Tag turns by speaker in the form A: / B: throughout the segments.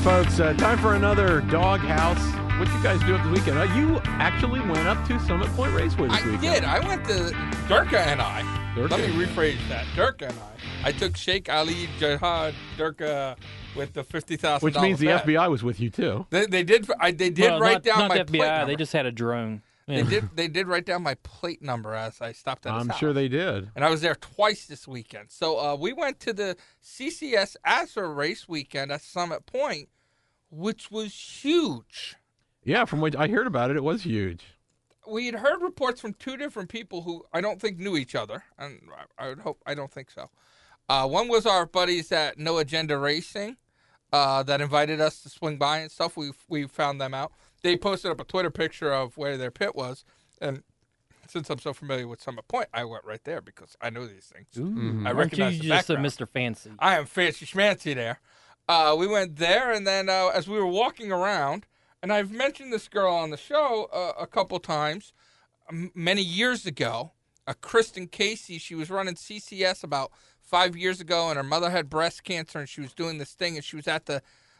A: folks. Time for another Doghouse. What you guys do up this weekend? You actually went up to Summit Point Raceway this weekend.
B: I did. I went to Durka and I.
A: Durka.
B: Let me rephrase that. Durka and I took Sheikh Ali Jihad Durka with the $50,000.
A: Which means the FBI was with you too.
B: They did. They did write down my
C: not the
B: plate
C: FBI.
B: number.
C: They just had a drone. Yeah.
B: They did write down my plate number as I stopped at his
A: I'm
B: house.
A: sure they did.
B: And I was there twice this weekend. So we went to the CCS Azure race weekend at Summit Point, which was huge.
A: Yeah, from what I heard about it, it was huge.
B: We had heard reports from two different people who I don't think knew each other, and I don't think so. One was our buddies at No Agenda Racing that invited us to swing by and stuff. We found them out. They posted up a Twitter picture of where their pit was, and since I'm so familiar with Summit Point, I went right there because I know these things.
C: Ooh.
B: I
C: Aren't
B: recognize
C: you
B: the
C: just a
B: background.
C: Mr. Fancy?
B: I am fancy schmancy there. We went there, and then as we were walking around, and I've mentioned this girl on the show a couple times, many years ago, Kristen Casey. She was running CCS about 5 years ago, and her mother had breast cancer, and she was doing this thing, and she was at the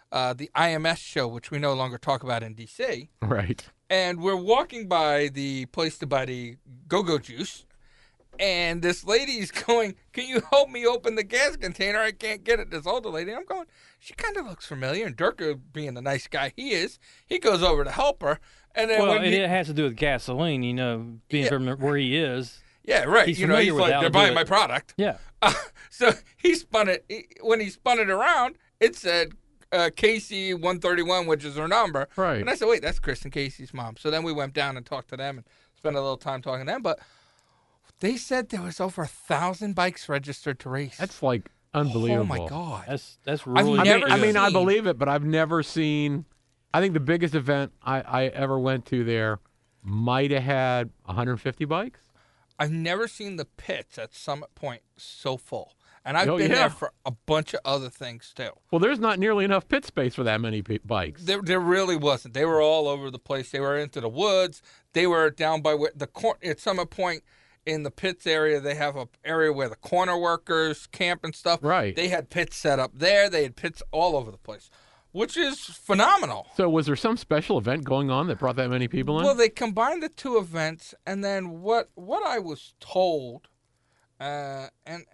B: IMS show, which we no longer talk about in D.C.
A: Right.
B: And we're walking by the place to buy the go-go juice, and this lady's going, "Can you help me open the gas container? I can't get it." This older lady. I'm going, she kind of looks familiar. And Durka, being the nice guy he is, he goes over to help her. And then
C: Well, it has to do with gasoline, being from where he is.
B: yeah, right.
C: He's
B: He's
C: familiar with
B: like,
C: how
B: they're
C: to do
B: buying
C: it.
B: my product.
C: Yeah.
B: So he spun it. When he spun it around, it said Casey 131, which is her number.
A: Right.
B: And I said, wait, that's Kristen Casey's mom. So then we went down and talked to them and spent a little time talking to them. But they said there was over 1,000 bikes registered to race.
A: That's like unbelievable.
B: Oh my God.
C: That's really.
B: never
A: I
B: seen-
A: believe it, but I've never seen. I think the biggest event I ever went to there might have had 150 bikes.
B: I've never seen the pits at Summit Point so full. And I've
A: Oh,
B: been
A: yeah.
B: there for a bunch of other things too.
A: Well, there's not nearly enough pit space for that many bikes.
B: There really wasn't. They were all over the place. They were into the woods. They were down by at Summit Point in the pits area. They have an area where the corner workers camp and stuff.
A: Right.
B: They had pits set up there. They had pits all over the place, which is phenomenal.
A: So was there some special event going on that brought that many people in?
B: Well, they combined the two events, and then what I was told, and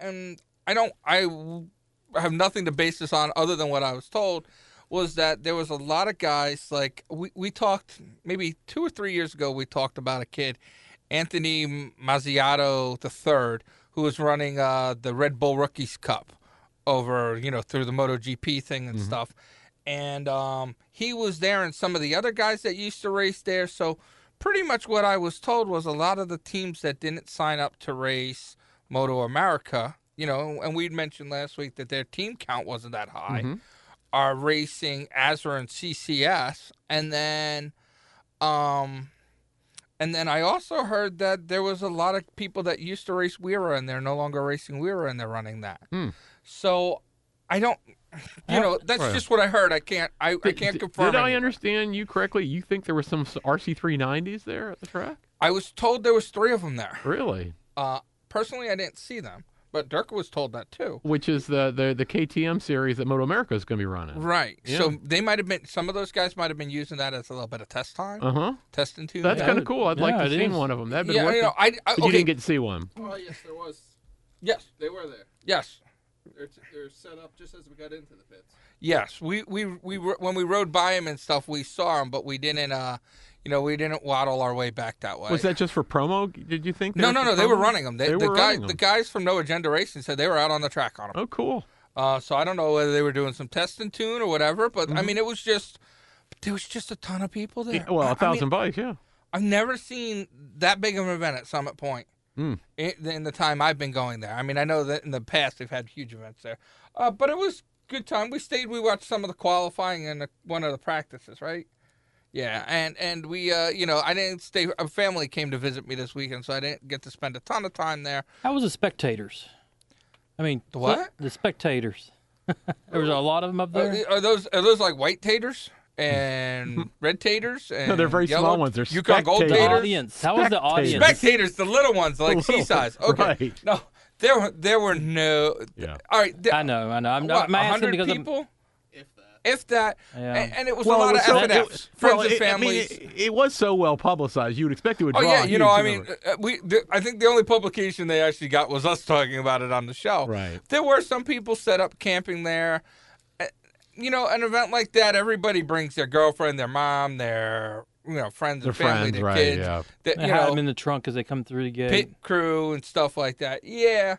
B: I have nothing to base this on other than what I was told, was that there was a lot of guys, like we talked maybe 2 or 3 years ago, we talked about a kid, Anthony Mazziato III, who was running the Red Bull Rookies Cup over, through the MotoGP thing and stuff. And he was there and some of the other guys that used to race there. So pretty much what I was told was a lot of the teams that didn't sign up to race Moto America, and we'd mentioned last week that their team count wasn't that high, are racing Azure and CCS. And then I also heard that there was a lot of people that used to race Wira and they're no longer racing Wira and they're running that. So I don't, that's
A: Right.
B: just what I heard. I can't confirm.
A: Did I
B: anything.
A: understand you correctly? You think there were some RC390s there at the track?
B: I was told there was 3 of them there.
A: Really?
B: Personally, I didn't see them, but Durka was told that too.
A: Which is the KTM series that Moto America is going to be running.
B: Right.
A: Yeah.
B: So they might have been. Some of those guys might have been using that as a little bit of test time, testing too.
A: That's kind of cool. I'd like to
C: it
A: see
C: is.
A: one of them. That'd be
B: Yeah,
A: worth it.
B: I
A: But you didn't get to see one.
D: Oh, yes, there was.
B: Yes.
D: They were there.
B: Yes.
D: They're set up just as we got into the pits.
B: Yes. We when we rode by him and stuff, we saw him, but we didn't. We didn't waddle our way back that way.
A: Was that just for promo? Did you think?
B: No. They were running them.
A: They were running them.
B: The guys from No Agenda Racing said they were out on the track on them.
A: Oh, cool.
B: So I don't know whether they were doing some test and tune or whatever, but I mean, there was just a ton of people there.
A: Yeah, well,
B: I
A: 1,000
B: mean,
A: bikes, yeah.
B: I've never seen that big of an event at Summit Point
A: Mm.
B: in the time I've been going there. I mean, I know that in the past they've had huge events there, but it was a good time. We stayed. We watched some of the qualifying and one of the practices, right? Yeah, and we, I didn't stay. A family came to visit me this weekend, so I didn't get to spend a ton of time there.
C: How was the spectators? I mean,
B: The what?
C: The spectators. There was a lot of them up there.
B: Are those like white taters and red taters? And
A: No, they're very
B: yellow,
A: small ones. They're
B: Yukon Gold
A: spectators.
C: The
B: taters.
C: audience. How was the audience?
B: Spectators, the little ones, like
A: Little,
B: sea-size. Okay.
A: right.
B: No, there were no.
A: Yeah.
B: All right.
C: I know. I'm
B: What,
C: asking
B: 100
C: because
B: people?
D: If that.
B: if that,
C: Yeah.
B: and it was
A: Well,
B: a lot
A: it
B: of
A: was so-
B: F&Fs, friends and
A: I
B: families.
A: mean, it was so well publicized. You would expect it would
B: Oh
A: draw.
B: yeah,
A: a
B: you know, I
A: huge
B: mean,
A: number.
B: I think the only publication they actually got was us talking about it on the show.
A: Right.
B: There were some people set up camping there. You know, an event like that, everybody brings their girlfriend, their mom, their friends
A: Their
B: and family,
A: friends,
B: their
A: right?
B: kids,
A: Yeah.
B: that,
C: They
B: you
C: hide
B: know,
C: them in the trunk as they come through the gate.
B: pit crew and stuff like that. Yeah.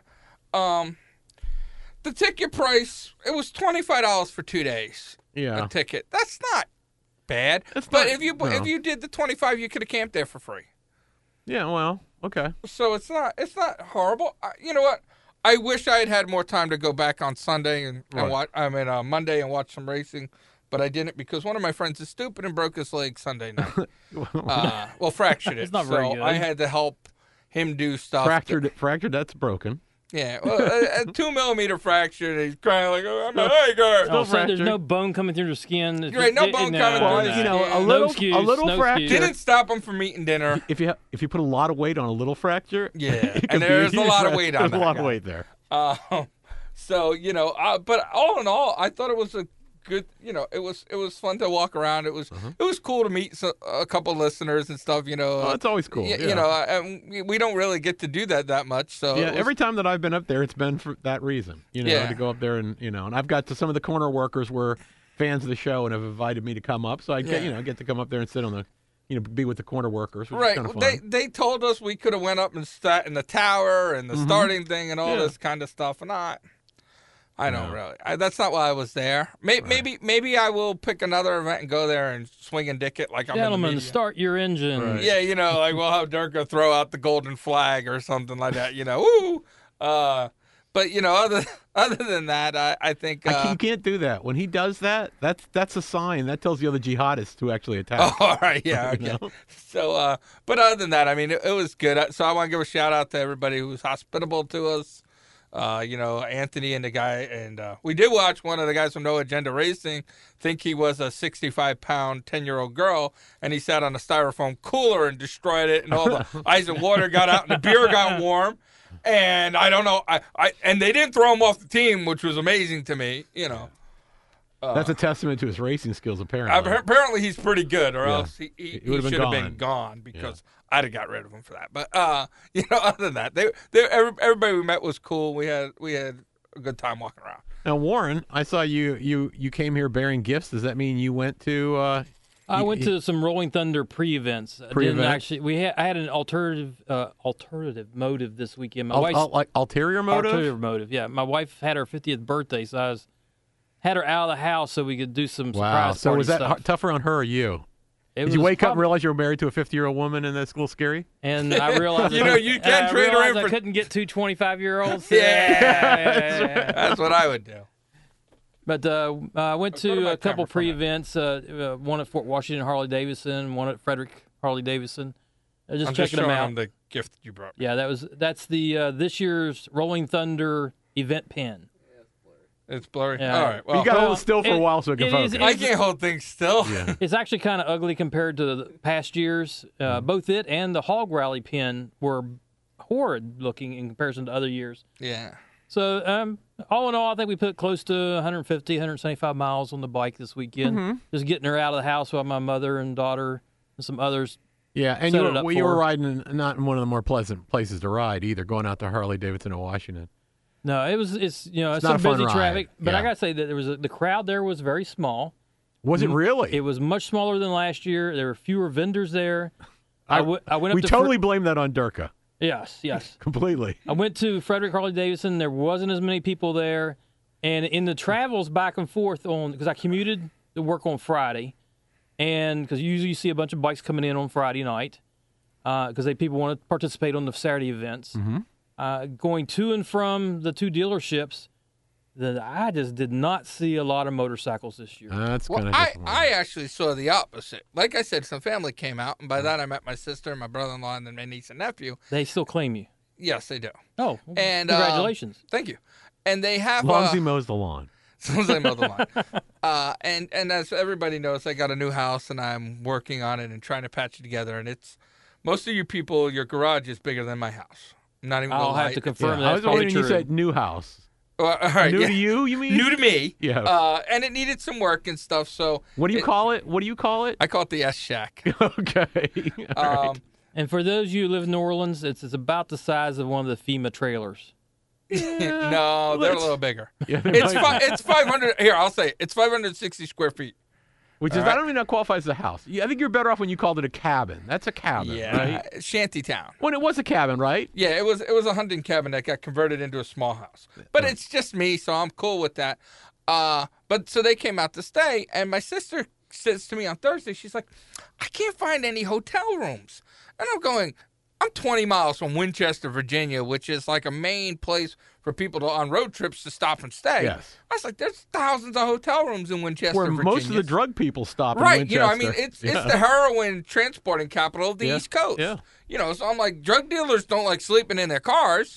B: The ticket price, it was $25 for 2 days.
A: Yeah.
B: A ticket. That's not bad.
A: It's
B: but
A: not-
B: if you
A: no.
B: if you did the 25, you could have camped there for free.
A: Yeah. Well. Okay.
B: So it's not horrible. You know what? I wish I had had more time to go back on Sunday and
A: Right.
B: watch. Monday and watch some racing, but I didn't because one of my friends is stupid and broke his leg Sunday night. Fractured it.
C: It's not very
B: so
C: good.
B: I had to help him do stuff.
A: Fractured. That's broken.
B: Yeah, well, a 2 millimeter fracture. And he's crying like, "Oh, my leg hurts."
C: Oh, so there's
A: fractured.
C: no bone coming through the skin. It's
B: You're right, no
C: just-
B: bone coming through
A: Well,
B: the
A: you know,
B: skin.
A: a
C: No
A: little,
C: excuse,
A: a little
C: no
A: fracture.
C: excuse.
B: Didn't stop him from eating dinner.
A: If you put a lot of weight on a little fracture,
B: Yeah,
A: it could
B: and
A: be
B: there's a
A: huge
B: lot of
A: fracture.
B: weight on
A: There's
B: that
A: a lot
B: guy.
A: of weight there.
B: So but all in all, I thought it was a good. It was fun to walk around. It was cool to meet a couple listeners and stuff.
A: Oh, it's always cool.
B: Yeah,
A: Yeah.
B: and we don't really get to do that much. So
A: Yeah,
B: it was-
A: every time that I've been up there, it's been for that reason.
B: Yeah.
A: To go up there and and I've got to some of the corner workers were fans of the show and have invited me to come up, so I get
B: Yeah.
A: get to come up there and sit on the be with the corner workers, which
B: right.
A: is kind of
B: Well,
A: fun.
B: they told us we could have went up and sat in the tower and the starting thing and all
A: Yeah.
B: this kind of stuff, and I don't
A: No.
B: really. That's not why I was there. Maybe I will pick another event and go there and swing and dick it like I'm in the
C: Gentlemen,
B: media.
C: start your engine.
A: Right.
B: Yeah, like we'll have Durka throw out the golden flag or something like that. Woo. But other than that, I think.
A: You can't do that. When he does that, that's a sign. That tells the other jihadists to actually attack.
B: Oh, all right, yeah.
A: You
B: Okay.
A: know?
B: So, but other than that, I mean, it was good. So I want to give a shout out to everybody who was hospitable to us. Anthony and the guy, and we did watch one of the guys from No Agenda Racing think he was a 65-pound 10-year-old girl, and he sat on a styrofoam cooler and destroyed it, and all the ice and water got out, and the beer got warm. And I don't know, and they didn't throw him off the team, which was amazing to me.
A: That's a testament to his racing skills, apparently.
B: Apparently he's pretty good, or
A: Yeah.
B: else he
A: would've been
B: should have
A: gone.
B: been gone because I'd have got rid of him for that. But other than that, everybody we met was cool. We had a good time walking around.
A: Now, Warren, I saw you came here bearing gifts. Does that mean you went to?
C: I went to some Rolling Thunder pre-events. I didn't
A: Pre-event?
C: actually. I had an alternative motive this weekend. My wife's
A: like ulterior motive.
C: alternative motive. Yeah, my wife had her 50th birthday, so I had her out of the house so we could do some
A: Wow.
C: surprise
A: So
C: party
A: was that
C: stuff.
A: tougher on her or you?
C: It
A: Did you
C: was
A: wake up and
C: prob-
A: realize you were married to a 50-year-old woman, and that's a little scary?
C: And I realized
B: You can't trade her in
C: I
B: for-
C: couldn't get two 25-year-olds.
B: Yeah. That's what I would do.
C: But I went
B: Go to
C: to
B: my
C: a couple
B: camera for a minute.
C: pre-events. One at Fort Washington Harley Davidson, one at Frederick Harley Davidson. Just
B: I'm
C: checking
B: just showing
C: them out.
B: him the gift you brought me.
C: Yeah, that's the this year's Rolling Thunder event pin.
B: It's blurry.
C: Yeah.
B: All right. Well,
A: you got to
C: well,
A: hold still for a
C: it-
A: while so it can
C: it
A: focus.
C: is-
B: I can't hold things still.
A: Yeah.
C: It's actually kind of ugly compared to the past years. Both it and the Hog Rally pin were horrid looking in comparison to other years.
B: Yeah.
C: So, all in all, I think we put close to 150, 175 miles on the bike this weekend. Just getting her out of the house while my mother and daughter and some others.
A: Yeah, and
C: Set
A: you
C: it up
A: were, you were
C: for her.
A: riding not in one of the more pleasant places to ride either, going out to Harley Davidson in Washington.
C: No, it's
A: not
C: some
A: a fun
C: busy
A: ride.
C: traffic, but
A: Yeah.
C: I gotta say that the crowd there was very small.
A: Was it really?
C: It was much smaller than last year. There were fewer vendors there. I went up
A: we
C: to
A: totally blame that on Durka.
C: yes.
A: Completely.
C: I went to Frederick Harley Davidson. There wasn't as many people there, and in the travels back and forth because I commuted to work on Friday, and because usually you see a bunch of bikes coming in on Friday night, because people want to participate on the Saturday events. Going to and from the two dealerships, I just did not see a lot of motorcycles this year.
A: That's
B: Well,
A: kind of
B: I actually saw the opposite. Like I said, some family came out, and by that I met my sister, my brother-in-law, and then my niece and nephew.
C: They still claim you.
B: Yes, they do.
C: Oh, well,
B: And
C: congratulations.
B: Thank you. And they have
A: as long as he mows the lawn.
B: as long as I mow the lawn. And as everybody knows, I got a new house, and I'm working on it and trying to patch it together. And it's most of you people, your garage is bigger than my house. I'm not even.
C: I'll
B: gonna
C: have
B: lie.
C: to confirm
A: Yeah,
C: that.
A: I was wondering, you
C: true.
A: said new house.
B: Well, all right,
A: New
B: yeah.
A: to you, you mean?
B: New to me.
A: Yeah.
B: And it needed some work and stuff. So
A: What do you call it? What do you call it?
B: I call it the S Shack.
A: Okay. All right.
C: And for those of you who live in New Orleans, it's about the size of one of the FEMA trailers.
B: No, they're a little bigger.
A: Yeah,
B: It's 500. Here, I'll say it. It's 560 square feet.
A: Which is, I don't even know if that qualifies as a house. I think you're better off when you called it a cabin. That's a cabin, right?
B: Shanty town.
A: When it was a cabin, right?
B: Yeah, it was a hunting cabin that got converted into a small house. But it's just me, so I'm cool with that. But so they came out to stay, and my sister says to me on Thursday, she's like, I can't find any hotel rooms. And I'm going, I'm 20 miles from Winchester, Virginia, which is like a main place for people to on road trips to stop and stay.
A: Yes.
B: I was like, there's thousands of hotel rooms in Winchester,
A: Where
B: Virginia.
A: most of the drug people stop in
B: Right,
A: Winchester.
B: I mean, it's the heroin transporting capital of the
A: Yeah,
B: East Coast.
A: yeah.
B: So I'm like, drug dealers don't like sleeping in their cars,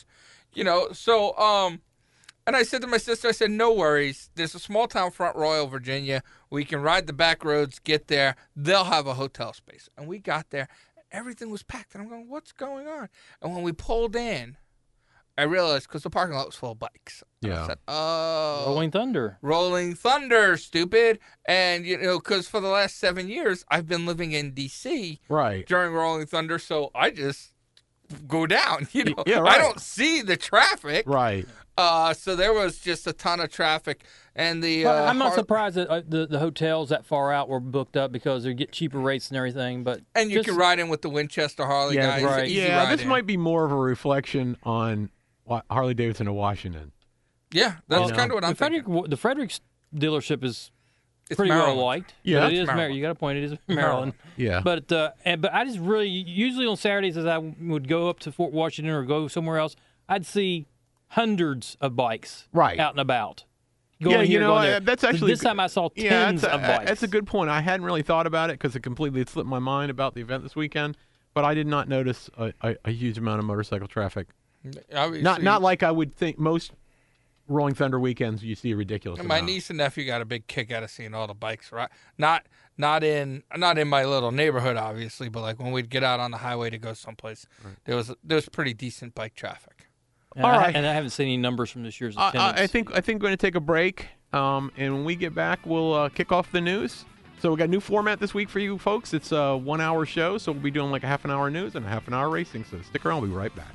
B: so, and I said to my sister, I said, no worries. There's a small town, Front Royal, Virginia. We can ride the back roads, get there. They'll have a hotel space. And we got there. Everything was packed. And I'm going, what's going on? And when we pulled in, I realized, because the parking lot was full of bikes. And
A: Yeah.
B: I said, oh.
C: Rolling Thunder.
B: Rolling Thunder, stupid. And, because for the last 7 years, I've been living in D.C.
A: Right.
B: during Rolling Thunder, so I just go down.
A: Yeah, right.
B: I don't see the traffic.
A: Right.
B: So there was just a ton of traffic. And the
C: Well, I'm not surprised that the hotels that far out were booked up because they get cheaper rates and everything. But
B: And you
C: just-
B: can ride in with the Winchester Harley
A: Yeah,
B: guys.
C: right.
B: Easy
A: Yeah,
B: ride
A: this
B: in.
A: might be more of a reflection on Harley Davidson of Washington.
B: Yeah, that's
A: Well,
B: kind of what I'm thinking.
C: the Fredericks dealership is
B: It's
C: pretty
B: Maryland.
C: well liked.
A: Yeah.
C: But it
B: It's
C: is
B: Maryland.
C: You got a point. It is Maryland.
A: Yeah.
C: But I just really usually on Saturdays as I would go up to Fort Washington or go somewhere else, I'd see hundreds of bikes
A: Right.
C: out and about.
A: Yeah,
C: Going here, going there.
A: that's actually
C: This time I saw tons of bikes.
A: That's a good point. I hadn't really thought about it because it completely slipped my mind about the event this weekend. But I did not notice a huge amount of motorcycle traffic.
B: Obviously,
A: Not like I would think most Rolling Thunder weekends you see a ridiculous
B: my
A: amount.
B: niece and nephew got a big kick out of seeing all the bikes. Right, not in my little neighborhood, obviously, but like when we'd get out on the highway to go someplace, there was pretty decent bike traffic.
C: And
A: All
C: I,
A: right.
C: and I haven't seen any numbers from this year's attendance.
A: I think we're going to take a break, and when we get back, we'll kick off the news. So we got a new format this week for you folks. It's a 1 hour show, so we'll be doing like a half an hour news and a half an hour racing. So stick around. We'll be right back.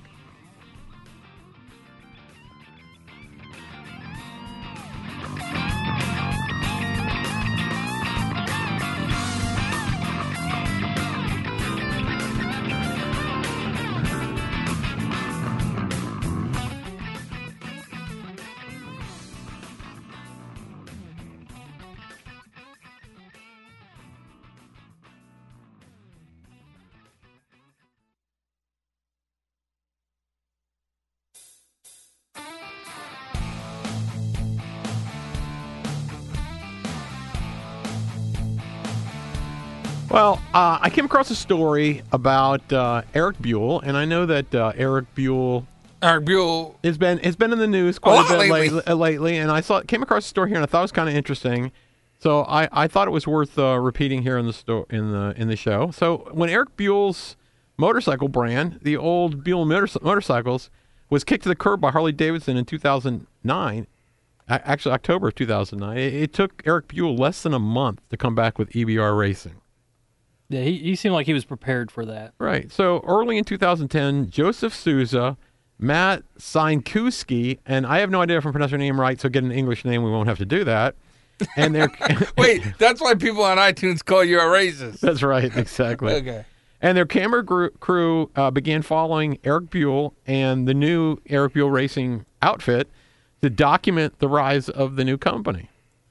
A: Well, I came across a story about Eric Buell, and I know that Eric Buell
B: Eric Buell,
A: has been in the news quite
B: lot
A: a bit
B: lately.
A: lately, and I came across a story here, and I thought it was kind of interesting. So I thought it was worth repeating here in the show. So when Eric Buell's motorcycle brand, the old Buell motorcycles, was kicked to the curb by Harley Davidson in 2009, actually October of 2009, it took Eric Buell less than a month to come back with EBR Racing.
C: Yeah, he seemed like he was prepared for that.
A: Right. So early in 2010, Joseph Souza, Matt Sienkiewski, and I have no idea if I'm pronouncing your name right, so get an English name. We won't have to do that. And they're
B: wait, that's why people on iTunes call you a racist.
A: That's right, exactly.
B: Okay.
A: And their camera crew began following Eric Buell and the new Eric Buell Racing outfit to document the rise of the new company.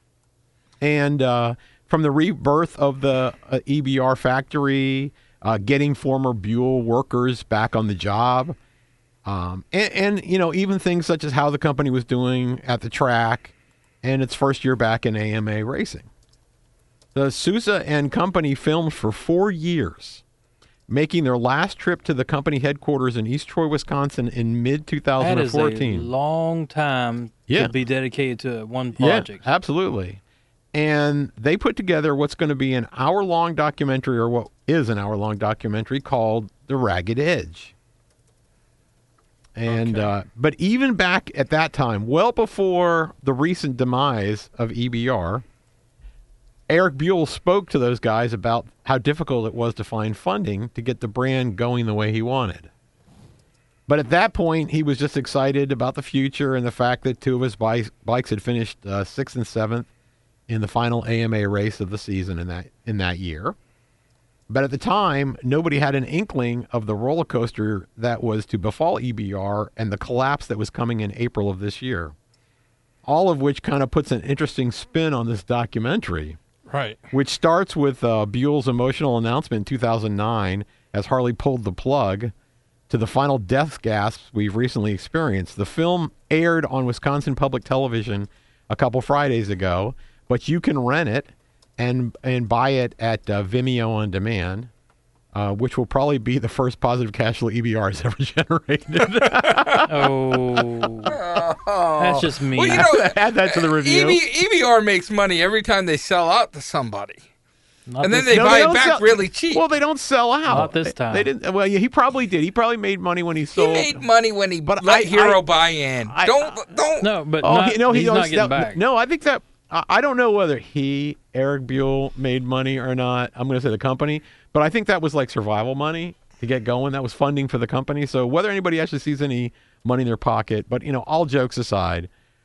A: And from the rebirth of the EBR factory, getting former Buell workers back on the job, and even things such as how the company was doing at the track and its first year back in AMA racing. The Sousa and company filmed for 4 years, making their last trip to the company headquarters in East Troy, Wisconsin in mid-2014.
C: That is a long time
A: Yeah.
C: to be dedicated to one project.
A: Yeah, absolutely. And they put together what's going to be an hour-long documentary, or what is an hour-long documentary, called The Ragged Edge. And but even back at that time, well before the recent demise of EBR, Eric Buell spoke to those guys about how difficult it was to find funding to get the brand going the way he wanted. But at that point, he was just excited about the future and the fact that two of his bikes had finished 6th and 7th in the final AMA race of the season in that year. But at the time, nobody had an inkling of the roller coaster that was to befall EBR and the collapse that was coming in April of this year. All of which kind of puts an interesting spin on this documentary,
B: Right.
A: which starts with Buell's emotional announcement in 2009 as Harley pulled the plug to the final death gasps we've recently experienced. The film aired on Wisconsin Public Television a couple Fridays ago, but you can rent it and buy it at Vimeo on demand, which will probably be the first positive cash flow EBR has ever generated.
C: That's just me.
B: Well, you know,
A: Add that to the review.
B: EBR makes money every time they sell out to somebody.
C: Not
B: And then
C: this-
B: they
A: No,
B: buy
A: don't
B: it back
A: sell-
B: really cheap.
A: Well, they don't sell out.
C: Not this time.
A: They didn't. Well, yeah, he probably did. He probably made money when he
B: He
A: sold.
B: made money when he
A: But
B: let
A: I-
B: Hero buy in.
A: I-
B: Don't.
C: no, but
A: Oh,
C: not,
A: he, no, he
C: he's
A: owns
C: not getting
A: that,
C: back.
A: No, I think that I don't know whether Eric Buell, made money or not. I'm going to say the company, but I think that was like survival money to get going. That was funding for the company. So whether anybody actually sees any money in their pocket, but all jokes aside,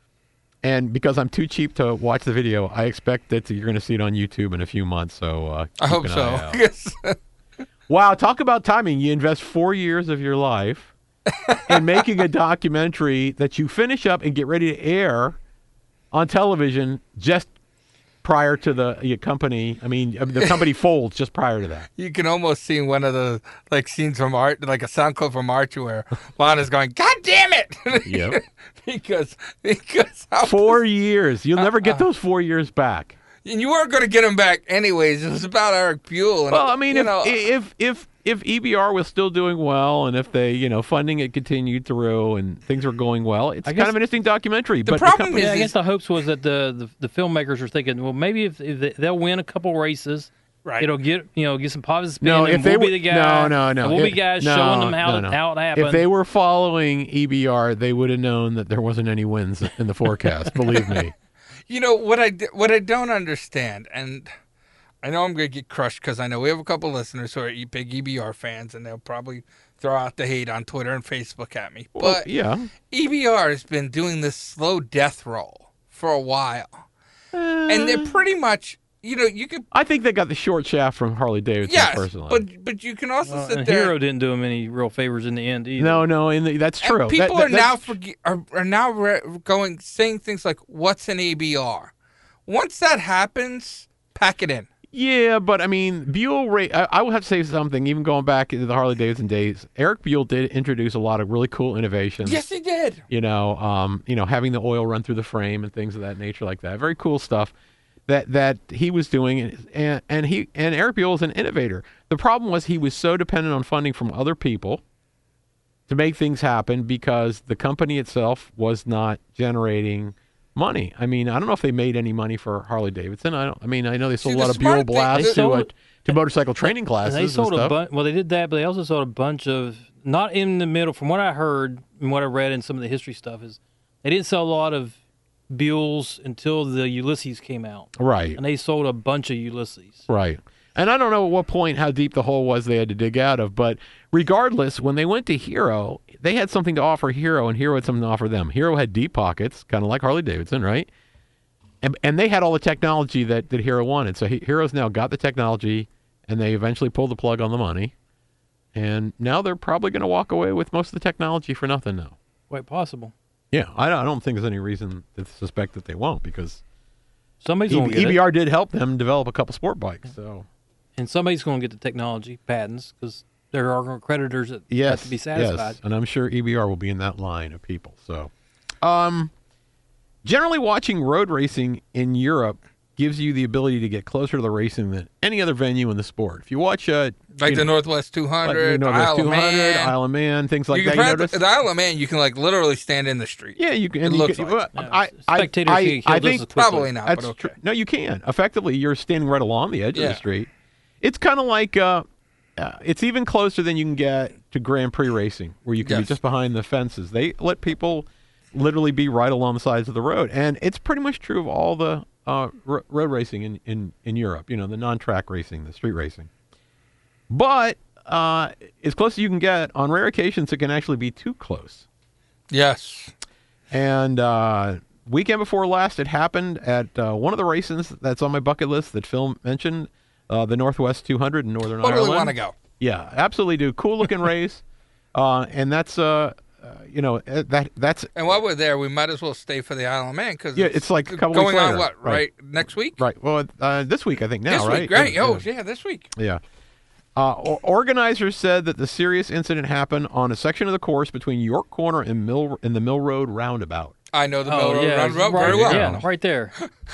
A: and because I'm too cheap to watch the video, I expect that you're going to see it on YouTube in a few months. So
B: I
A: keep
B: hope
A: an
B: so.
A: eye out.
B: Yes.
A: Wow, talk about timing. You invest 4 years of your life in making a documentary that you finish up and get ready to air on television just prior to the company. I mean, the company folds just prior to that.
B: You can almost see one of the scenes from Art, like a sound clip from Arch, where Lana's going, "God damn it!"
A: Yep.
B: because how
A: 4 years. You'll never get those 4 years back.
B: and you weren't going to get him back anyways. It was about Eric Buell. And,
A: Well, I mean,
B: you know,
A: if EBR was still doing well and if they, funding it continued through and things were going well, it's kind
C: guess
A: of an interesting documentary.
B: the
A: but
B: problem
A: company,
C: Yeah, I
B: is-
C: guess the hopes was that the filmmakers are thinking, well, maybe if they'll win a couple races,
B: Right.
C: it'll get some positive spin.
A: No,
C: and
A: if they
C: we'll
A: were
C: be the guy.
A: no,
C: and we'll be
A: If-
C: guys
A: no,
C: showing them how
A: no.
C: it happened.
A: If they were following EBR, they would have known that there wasn't any wins in the forecast. Believe me.
B: You know what I don't understand, and I know I'm going to get crushed because I know we have a couple listeners who are big EBR fans, and they'll probably throw out the hate on Twitter and Facebook at me.
A: Well,
B: But
A: yeah,
B: EBR has been doing this slow death roll for a while, and they're pretty much, you could,
A: I think they got the short shaft from Harley Davidson
B: yes,
A: personally.
B: but you can also
C: Well,
B: sit
C: and
B: there.
C: Hero didn't do him any real favors in the end either.
A: no, that's
B: And
A: true.
B: people
A: That-
B: are now
A: that's-
B: are now saying things like, "What's an EBR?" Once that happens, pack it in.
A: Yeah, but I mean, Buell. I will have to say something. Even going back into the Harley Davidson days, Eric Buell did introduce a lot of really cool innovations.
B: Yes, he did.
A: Having the oil run through the frame and things of that nature, like that. Very cool stuff that he was doing, and Eric Buell is an innovator. The problem was he was so dependent on funding from other people to make things happen because the company itself was not generating money. I mean, I don't know if they made any money for Harley Davidson. I know they sold
B: See,
A: a lot
B: the
A: of Buell
B: smart thing-
A: Blast
C: They sold-
A: to motorcycle training classes.
C: And they sold
A: and
C: a
A: stuff.
C: bunch. Well, they did that, but they also sold a bunch of not in the middle. From what I heard and what I read in some of the history stuff, is they didn't sell a lot of Buells until the Ulysses came out,
A: Right,
C: and they sold a bunch of Ulysses.
A: right. And I don't know at what point how deep the hole was they had to dig out of, but regardless, when they went to Hero, they had something to offer Hero, and Hero had something to offer them. Hero had deep pockets, kind of like Harley Davidson, right? And they had all the technology that Hero wanted. So Hero's now got the technology, and they eventually pulled the plug on the money. And now they're probably going to walk away with most of the technology for nothing now.
C: Quite possible.
A: Yeah, I don't think there's any reason to suspect that they won't, because
C: Somebody's going to get it,
A: EBR did help them develop a couple sport bikes. So
C: and somebody's going to get the technology patents because there are creditors that
A: yes,
C: have to be satisfied.
A: yes, and I'm sure EBR will be in that line of people. So, generally, watching road racing in Europe gives you the ability to get closer to the racing than any other venue in the sport. If you watch
B: Like the Northwest 200,
A: Northwest
B: Isle of
A: 200,
B: Man.
A: Isle of Man, things like
B: You can
A: that.
B: practice,
A: notice?
B: the Isle of Man, you can literally stand in the street.
A: Yeah, you can.
B: It
A: and you
B: looks
A: can-
B: like.
A: well,
C: Yeah, spectators can get
A: I
C: killed just
A: think
C: as quickly.
B: Probably not,
A: that's
B: but okay.
A: true. No, you can. Effectively, you're standing right along the edge of
B: Yeah.
A: the street. It's kind of like it's even closer than you can get to Grand Prix racing, where you can be
B: Yes.
A: just behind the fences. They let people literally be right along the sides of the road, and it's pretty much true of all the road racing in Europe. You know, the non-track racing, the street racing. But as close as you can get, on rare occasions, it can actually be too close.
B: Yes.
A: And weekend before last, it happened at one of the races that's on my bucket list that Phil mentioned, the Northwest 200 in Northern
B: I
A: Ireland.
B: really want to go.
A: Yeah, absolutely do. Cool looking race, and that's that's
B: And while we're there, we might as well stay for the Isle of Man because
A: Yeah, it's like a couple
B: going
A: weeks
B: on
A: later.
B: what
A: Right.
B: next week?
A: right. Well, this week I think now,
B: This
A: right?
B: week, right?
A: Yeah,
B: Yeah, this week.
A: yeah. Organizers said that the serious incident happened on a section of the course between York Corner and the Mill Road roundabout.
B: I know the
C: Oh,
B: Mill Road
C: yeah,
B: roundabout
C: right,
B: very well.
C: Yeah, right there.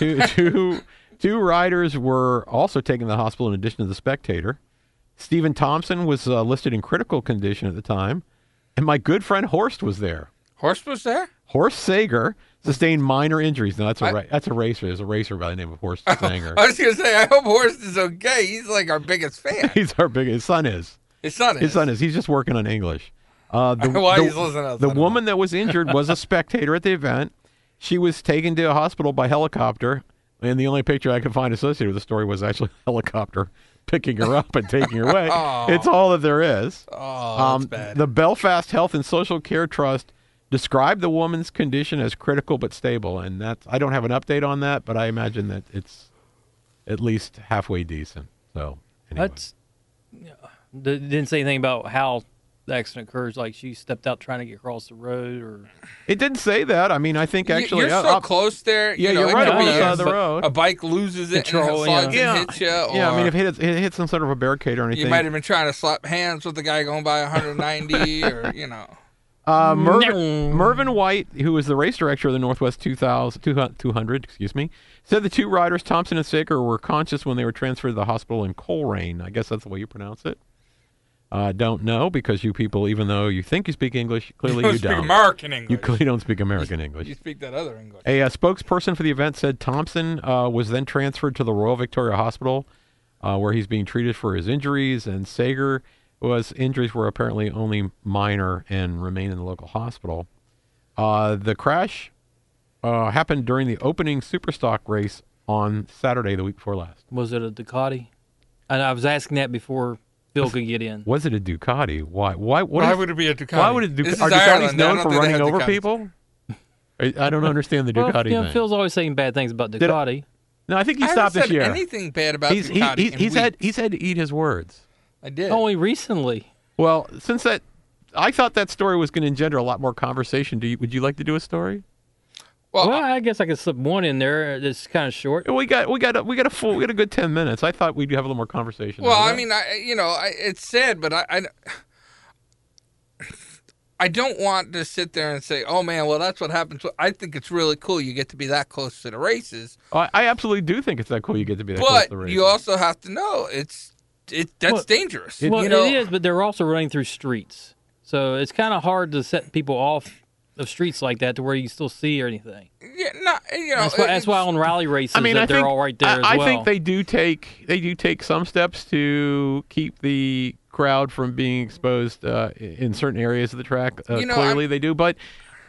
A: Two riders were also taken to the hospital in addition to the spectator. Stephen Thompson was listed in critical condition at the time, and my good friend Horst was there.
B: Horst was there?
A: Horst Sager sustained minor injuries. Now that's
B: I-
A: that's a racer. There's a racer by the name of Horst Sager.
B: I was going to say, I hope Horst is okay. He's like our biggest fan.
A: He's our biggest. His son is.
B: His son is.
A: His son is. He's just working on English.
B: Why he's listening to
A: the
B: us,
A: woman that was injured was a spectator at the event. She was taken to a hospital by helicopter, and the only picture I could find associated with the story was actually a helicopter picking her up and taking her away.
B: Oh.
A: It's all that there is.
B: Oh, that's bad.
A: The Belfast Health and Social Care Trust described the woman's condition as critical but stable, and I don't have an update on that, but I imagine that it's at least halfway decent. So anyway.
C: That's didn't say anything about how the accident occurs. Like she stepped out trying to get across the road, or
A: It didn't say that. I mean, I think actually
B: you're so close there.
A: Yeah,
B: you know,
A: you're
B: it
A: right
B: could
C: on
B: be
C: the side
A: of the road.
B: A bike loses it
C: Control,
B: and slides
A: yeah.
B: and hits you. Or
A: Yeah, I mean, if it hits some sort of a barricade or anything.
B: you might have been trying to slap hands with the guy going by 190, or
A: Mervyn White, who was the race director of the Northwest 200, said the two riders, Thompson and Saker, were conscious when they were transferred to the hospital in Coleraine. I guess that's the way you pronounce it. Don't know, because you people, even though you think you speak English, clearly you
B: speak
A: don't.
B: American English.
A: You clearly don't speak American English.
B: You speak that other English.
A: A spokesperson for the event said Thompson was then transferred to the Royal Victoria Hospital, where he's being treated for his injuries, and Sager injuries were apparently only minor and remain in the local hospital. The crash happened during the opening Superstock race on Saturday, the week before last.
C: was it a Ducati? And I was asking that before Phil could get in.
A: Was it a Ducati? Why?
B: Why would it be a Ducati?
A: Why would it?
B: This is
A: Are Ducatis
B: Ireland. I
A: known
B: don't
A: for
B: think they
A: running
B: have
A: over
B: Ducatis.
A: people? I don't understand the
C: Well,
A: Ducati
C: you know,
A: thing.
C: Phil's always saying bad things about
A: Did I-
C: Ducati.
A: No, I think he
B: I haven't
A: stopped this
B: said
A: year.
B: anything bad about
A: He's
B: Ducati.
A: he's had to eat his words.
B: I did.
C: Only recently.
A: Well, since that, I thought that story was going to engender a lot more conversation. Would you like to do a story?
B: well,
C: Well, I guess I could slip one in there that's kind of short.
A: We got a good 10 minutes. I thought we'd have a little more conversation.
B: well,
A: than
B: I
A: that.
B: mean, it's sad, but I don't want to sit there and say, "Oh man, well that's what happens." I think it's really cool. You get to be that close to the races,
A: I absolutely do think it's that cool. You get to be that close to the
B: but
A: race.
B: you also have to know that's
C: Well,
B: dangerous.
C: Well,
B: you know?
C: it is, but they're also running through streets. So it's kind of hard to set people off of streets like that to where you still see or anything.
B: Yeah, not,
C: That's why on rally races
A: I mean, I
C: they're
A: think
C: all right there as
A: I
C: well.
A: think they do take some steps to keep the crowd from being exposed in certain areas of the track. Clearly, they do, but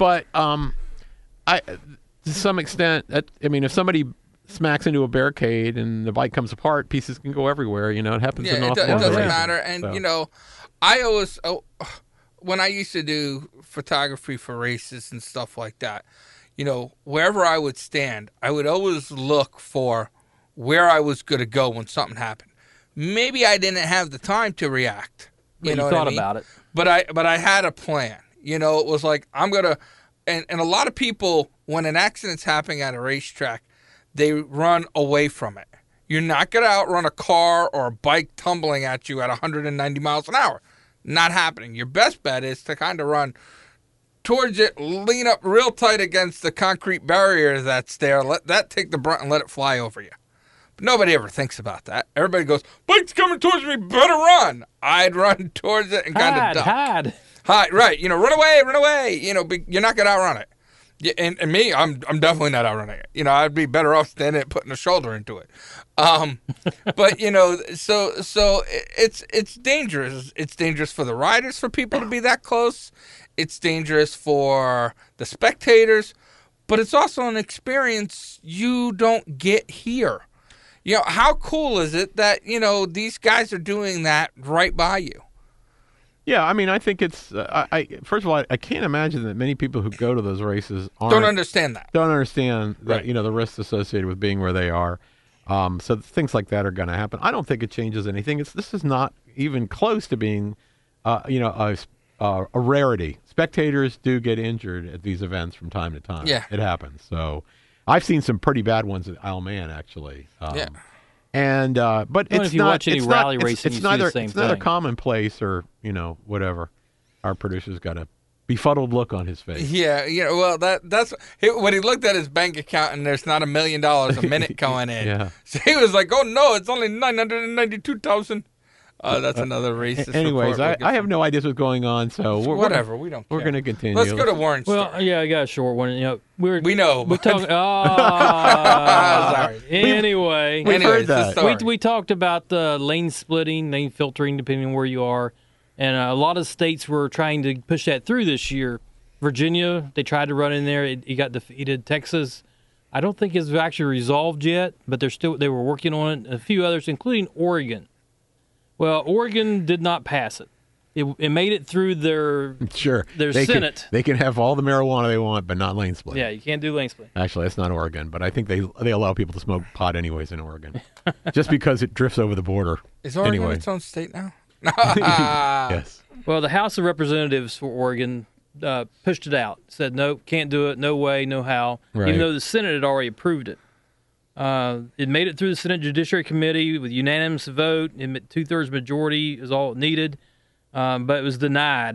A: I to some extent, if somebody smacks into a barricade and the bike comes apart, pieces can go everywhere. You know, it happens in
B: it
A: awful lot of
B: doesn't
A: racing.
B: matter. And
A: So.
B: I always when I used to do photography for races and stuff like that, wherever I would stand, I would always look for where I was going to go when something happened. Maybe I didn't have the time to react.
C: But
B: know
C: you
B: what I
C: thought
B: mean?
C: about it.
B: But I had a plan. It was like I'm gonna, and a lot of people, when an accident's happening at a racetrack, they run away from it. You're not gonna outrun a car or a bike tumbling at you at 190 miles an hour. Not happening. Your best bet is to kind of run towards it, lean up real tight against the concrete barrier that's there, let that take the brunt and let it fly over you. But nobody ever thinks about that. Everybody goes, "Bike's coming towards me, better run." I'd run towards it and kind of duck.
C: Hide.
B: Hi, right. Run away. You're not going to outrun it. Yeah, and me, I'm definitely not outrunning it. You know, I'd be better off standing and putting a shoulder into it. But you know, so it's dangerous. It's dangerous for the riders for people to be that close. It's dangerous for the spectators, but it's also an experience you don't get here. You know, how cool is it that, you know, these guys are doing that right by you?
A: Yeah, I mean, I think it's. First of all, I can't imagine that many people who go to those races
B: Don't understand that.
A: Don't understand that
B: Right.
A: you know the risks associated with being where they are. So things like that are going to happen. I don't think it changes anything. This is not even close to being, a rarity. Spectators do get injured at these events from time to time.
B: Yeah.
A: It happens. So I've seen some pretty bad ones at Isle of Man, actually.
B: Yeah.
A: And but
C: Well,
A: it's
C: if you
A: not.
C: watch any
A: it's
C: rally
A: not,
C: racing,
A: it's
C: you see
A: neither.
C: the same
A: it's neither
C: thing.
A: commonplace or whatever. Our producer's got a befuddled look on his face.
B: Yeah, you know, well, that's when he looked at his bank account and there's not $1 million a minute going in.
A: Yeah.
B: So he was like, "Oh no, it's only 992,000." That's another racist.
A: Anyways,
B: report.
A: I have no idea what's going on, so
B: Whatever. We don't.
A: We're
B: care.
A: going to continue.
B: Let's go to Warren's.
C: Well,
B: story.
C: yeah, I got a short one. You know,
B: We know.
C: We talked.
B: Sorry.
C: Anyway,
A: We've
B: Anyways,
A: heard that.
B: the story.
C: we talked about lane splitting, lane filtering, depending on where you are, and a lot of states were trying to push that through this year. Virginia, they tried to run in there. It got defeated. Texas, I don't think it's actually resolved yet, but they were working on it. A few others, including Oregon. Well, Oregon did not pass it. It made it through their
A: Sure.
C: their
A: They
C: Senate.
A: They can have all the marijuana they want, but not lane split.
C: Yeah, you can't do lane split.
A: Actually, that's not Oregon, but I think they allow people to smoke pot anyways in Oregon, just because it drifts over the border.
B: Is Oregon
A: anyway.
B: its own state now?
A: Yes.
C: Well, the House of Representatives for Oregon pushed it out. Said, no, can't do it. No way, no how.
A: Right.
C: Even though the Senate had already approved it. It made it through the Senate Judiciary Committee with unanimous vote. 2/3 majority is all it needed. But it was denied.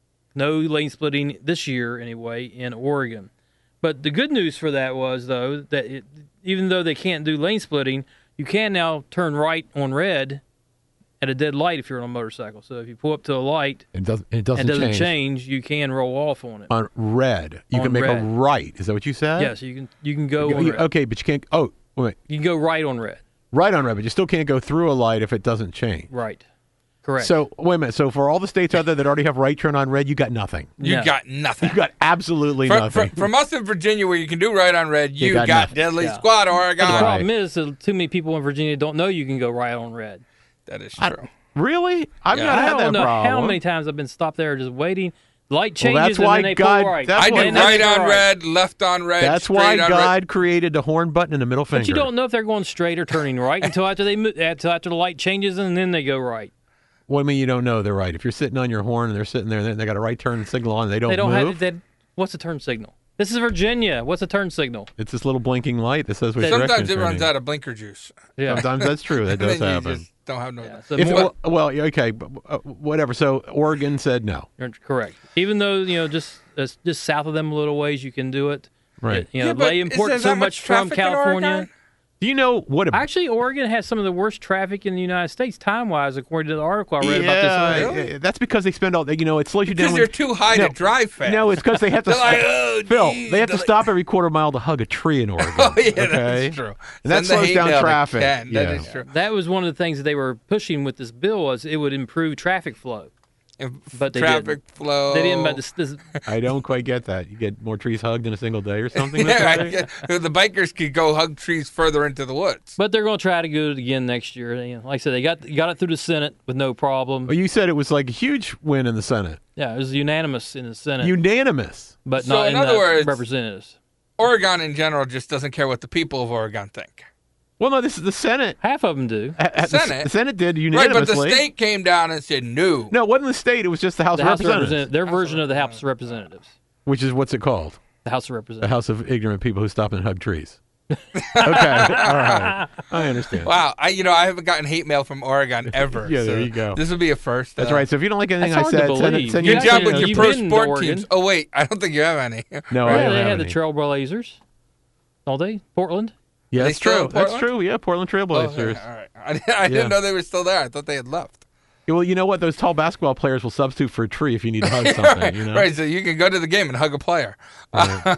C: No lane splitting this year, anyway, in Oregon. But the good news for that was, though, that even though they can't do lane splitting, you can now turn right on red at a dead light if you're on a motorcycle. So if you pull up to a light
A: It doesn't
C: and it doesn't change, you can roll off on it.
A: on red. You
C: On
A: can make a
C: red.
A: right. Is that what you said?
C: Yes, you can go on red.
A: Okay, but you can't. Oh, wait.
C: You can go right on red.
A: Right on red, but you still can't go through a light if it doesn't change.
C: Right. Correct.
A: So wait a minute. So for all the states out there that already have right turn on red, you got nothing.
B: You
C: No.
B: got nothing.
A: You got absolutely
B: From,
A: nothing.
B: from us in Virginia, where you can do right on red, you
A: got
B: got
A: nothing.
B: Deadly
C: Yeah.
B: Squad,
C: But the
B: Oregon.
C: problem is that too many people in Virginia don't know you can go right on red.
B: That is
A: I-
B: true.
A: Really? I've
B: Yeah.
A: not
C: I
A: had
C: don't
A: that
C: know
A: problem.
C: how many times I've been stopped there just waiting. Light
A: Well,
C: changes
A: that's why
C: and then they
A: God-
C: pull right.
A: that's
B: I
A: why-
B: do
C: And then
B: right
C: they go
B: on red, left on red.
A: That's why
B: straight on red.
A: God created the horn button and the middle finger.
C: But you don't know if they're going straight or turning right until after after the light changes and then they go right.
A: What do you mean you don't know they're right? If you're sitting on your horn and they're sitting there and they got a right turn signal on and they don't
C: They
A: move,
C: have. What's the turn signal? This is Virginia. What's the turn signal?
A: it's this little blinking light that says which
B: Sometimes
A: direction
B: it
A: it's
B: runs
A: turning.
B: out of blinker juice.
C: Yeah.
A: Sometimes that's true. That
B: And
A: does
B: then you
A: happen.
B: just don't have no.
C: Yeah, so
A: If,
C: more-
A: well, yeah, okay, but, whatever. So Oregon said no.
C: You're correct. Even though just south of them a little ways, you can do it.
A: Right.
C: You know,
B: but
C: they
B: is
C: import
B: there
C: so
B: that
C: much
B: much
C: from
B: traffic in
C: California.
B: Oregon?
A: Do you know what?
C: Actually, Oregon has some of the worst traffic in the United States, time-wise, according to the article I read about this.
B: Really?
A: That's because they spend all. It slows you down.
B: Because
A: when-
B: they're too high
A: No,
B: to drive fast.
A: No, it's because they have to.
B: They're like, oh,
A: Phil,
B: geez.
A: they have to
B: They're like-
A: stop every quarter mile to hug a tree in Oregon.
B: Oh yeah,
A: okay?
B: that's true.
A: And that
B: Send the
A: slows
B: hate
A: down
B: mail to
A: traffic.
B: Ken. That
A: Yeah.
B: is true.
C: That was one of the things that they were pushing with this bill was it would improve traffic flow.
B: And
C: But they
B: traffic
C: didn't.
B: flow.
C: They didn't. But this
A: I don't quite get that. You get more trees hugged in a single day or something.
B: Yeah,
A: Mr.
B: I
A: Ray?
B: guess the bikers could go hug trees further into the woods.
C: But they're going to try to do it again next year. Like I said, they got it through the Senate with no problem.
A: Well, you said it was like a huge win in the Senate,
C: Yeah, it was unanimous in the Senate,
A: unanimous.
C: but
B: So
C: not
B: in
C: in
B: other
C: the
B: words-
C: representatives.
B: Oregon in general just doesn't care what the people of Oregon think.
A: Well, no, this is the Senate.
C: Half of them do.
B: Senate?
A: The Senate did
B: Right,
A: unanimously.
B: but the state came down and said no.
A: No, it wasn't the state. It was just the House
C: The
A: of
C: House of
A: Representatives,
C: Representatives, their version of the House of Representatives.
A: which is what's it called?
C: The House of
A: The
C: Representatives.
A: House of Ignorant People Who Stop and Hug Trees. Okay, all right, I understand.
B: Wow, I haven't gotten hate mail from Oregon ever.
A: Yeah, there
B: so
A: you go.
B: This will be a first.
A: That's right. So if you don't like anything
C: That's
A: I
C: hard to
A: said, send it.
C: believe.
A: Send
C: You
B: Good
A: your-
B: job
C: Yeah,
B: with your
C: you've
B: pro
C: been to
B: sport
C: Oregon.
B: teams. Oh wait, I don't think you have any.
A: No, I
C: Yeah,
A: don't
C: they
A: have
C: had the
A: any.
C: Trailblazers. All day, Portland.
A: Yeah,
B: Are they
A: that's
B: still
A: true.
B: in
A: That's
B: Portland?
A: true. Yeah, Portland
B: Oh,
A: Trailblazers.
B: okay, all right. I
A: Yeah.
B: didn't know they were still there. I thought they had left.
A: Yeah, well, you know what? Those tall basketball players will substitute for a tree if you need to hug something.
B: right,
A: You know?
B: right. So you can go to the game and hug a player.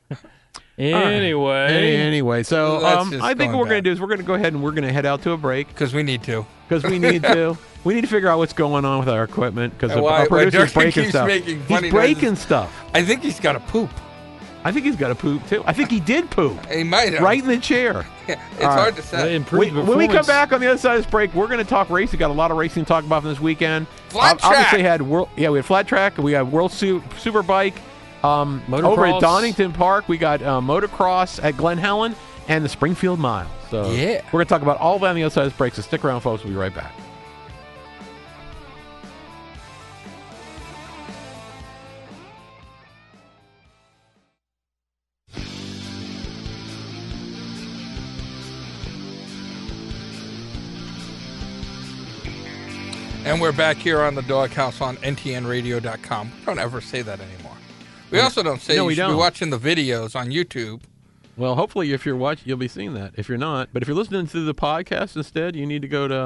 C: Anyway,
A: so
B: That's just
A: I think
B: going
A: what we're going
B: bad.
A: to do is we're going to go ahead and we're going to head out to a break
B: Because we need to.
A: because we need to. We need to figure out what's going on with our equipment because
B: And why-
A: our
B: why
A: producer's
B: Durkin
A: breaking
B: keeps
A: stuff.
B: making
A: He's
B: funny
A: breaking
B: noises.
A: stuff.
B: I think he's got to poop.
A: I think he's got to poop too. I think he did poop
B: He might have.
A: right in the chair.
B: It's
A: All right.
B: hard to say.
A: When we come back on the other side of this break, we're going to talk racing. Got a lot of racing to talk about from this weekend.
B: Flat
A: Obviously,
B: track.
A: had we had flat track. We had World Superbike. Over
C: Motocross.
A: at Donington Park, we got motocross at Glen Helen and the Springfield Mile. So
B: Yeah.
A: we're going to talk about all that on the other side of this break. So stick around, folks. We'll be right back.
B: And we're back here on the Doghouse on ntnradio.com. We don't ever say that anymore. We also don't say
A: No,
B: you
A: we
B: should be
A: don't.
B: watching the videos on YouTube.
A: Well, hopefully, if you're watching, you'll be seeing that. If you're not, but if you're listening to the podcast instead, you need to go to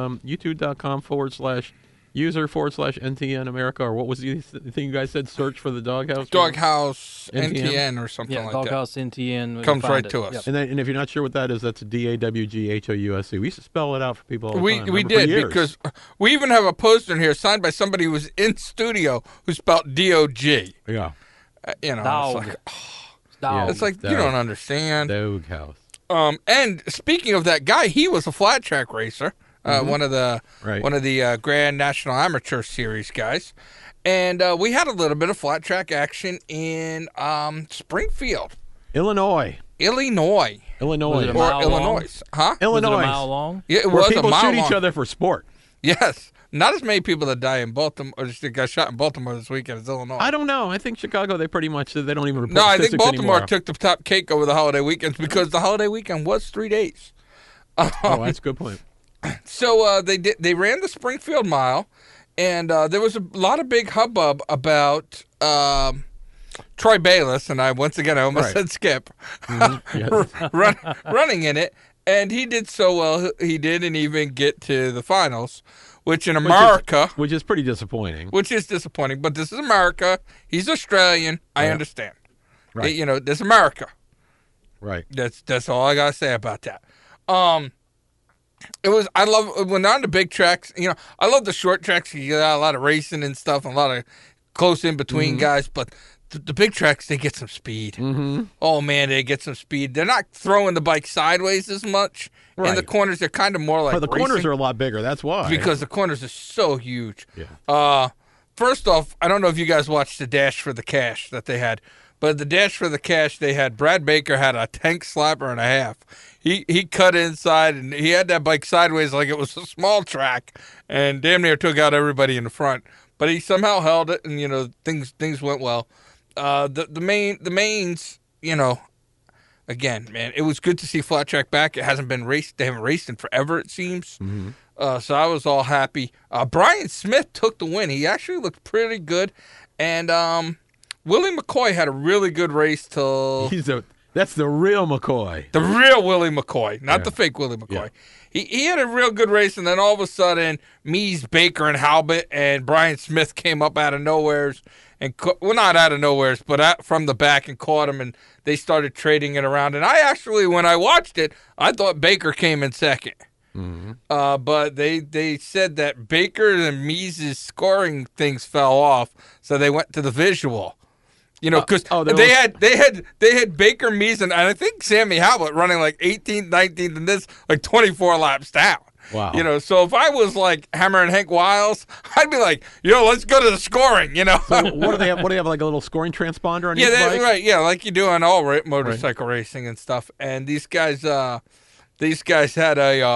A: youtube.com/user/NTN America, or what was the thing you guys said? Search for the Doghouse.
B: Doghouse
A: NTN?
B: NTN or something
C: Yeah,
B: like
C: Doghouse NTN.
B: that.
C: we
B: Comes
C: find
B: right
C: it.
B: to us.
C: Yep.
A: And if you're not sure what that is, that's DAWGHOUSE. We used to spell it out for people all the
B: We
A: time.
B: we
A: Remember, for
B: did
A: years.
B: because we even have a poster in here signed by somebody who was in studio who spelled DOG.
A: Yeah,
C: Dog. Dog.
B: It's like you
A: Dog.
B: don't understand.
A: Doghouse.
B: And speaking of that guy, he was a flat track racer, one of the
A: Right.
B: Grand National Amateur Series guys, and we had a little bit of flat track action in Springfield,
A: Illinois.
B: Illinois,
C: Was it a
B: or
C: mile long?
B: Illinois, huh?
C: Was it
A: Illinois.
C: a mile long?
B: Yeah, it
A: Where
B: was a
A: people
B: mile
A: shoot
B: long.
A: each other for sport.
B: Yes, not as many people that die in Baltimore or just got shot in Baltimore this weekend as Illinois.
A: I don't know. I think Chicago, they pretty much they don't even report
B: No, I think
A: statistics
B: Baltimore
A: anymore.
B: took the top cake over the holiday weekends because the holiday weekend was 3 days.
A: Oh, that's a good point.
B: So they ran the Springfield Mile, and there was a lot of big hubbub about Troy Bayliss, and I almost
A: Right.
B: said Skip,
A: Yes.
B: running in it, and he did so well. He didn't even get to the finals, which in America,
A: Which is pretty disappointing.
B: which is disappointing. But this is America. He's Australian. I
A: Yeah.
B: understand.
A: Right.
B: This is America.
A: Right.
B: That's all I gotta say about that. I love when they're on the big tracks. I love the short tracks. You got a lot of racing and stuff, and a lot of close in between guys. But the big tracks, they get some speed.
A: Mm-hmm.
B: Oh man, they get some speed. They're not throwing the bike sideways as much. In the
A: Right.
B: corners, they're kind of more like
A: But the corners
B: racing
A: are a lot bigger. That's why.
B: because the corners are so huge.
A: Yeah.
B: First off, I don't know if you guys watched the Dash for the Cash that they had, but the Dash for the Cash, they had Brad Baker had a tank slapper and a half. He cut inside and he had that bike sideways like it was a small track, and damn near took out everybody in the front. But he somehow held it, and things went well. The mains, again, man, it was good to see flat track back. It hasn't been raced. They haven't raced in forever, it seems. So I was all happy. Brian Smith took the win. He actually looked pretty good. And Willie McCoy had a really good race till
A: That's the real McCoy.
B: the real Willie McCoy, not
A: Yeah.
B: the fake Willie McCoy.
A: Yeah.
B: He had a real good race, and then all of a sudden, Mies, Baker, and Halbert and Brian Smith came up out of nowheres. Well, not out of nowheres, but from the back and caught him, and they started trading it around. And I actually, when I watched it, I thought Baker came in second. But they said that Baker and Mies' scoring things fell off, so they went to the visual. Because they had Baker, Mies, and I think Sammy Howlett running like 18th, 19th, and this like 24 laps down.
A: Wow.
B: So if I was like Hammer and Hank Wiles, I'd be like, let's go to the scoring.
A: So what do they have? What do they have? Like a little scoring transponder on each bike?
B: Right. Yeah, like you do on all motorcycle racing and stuff. And these guys had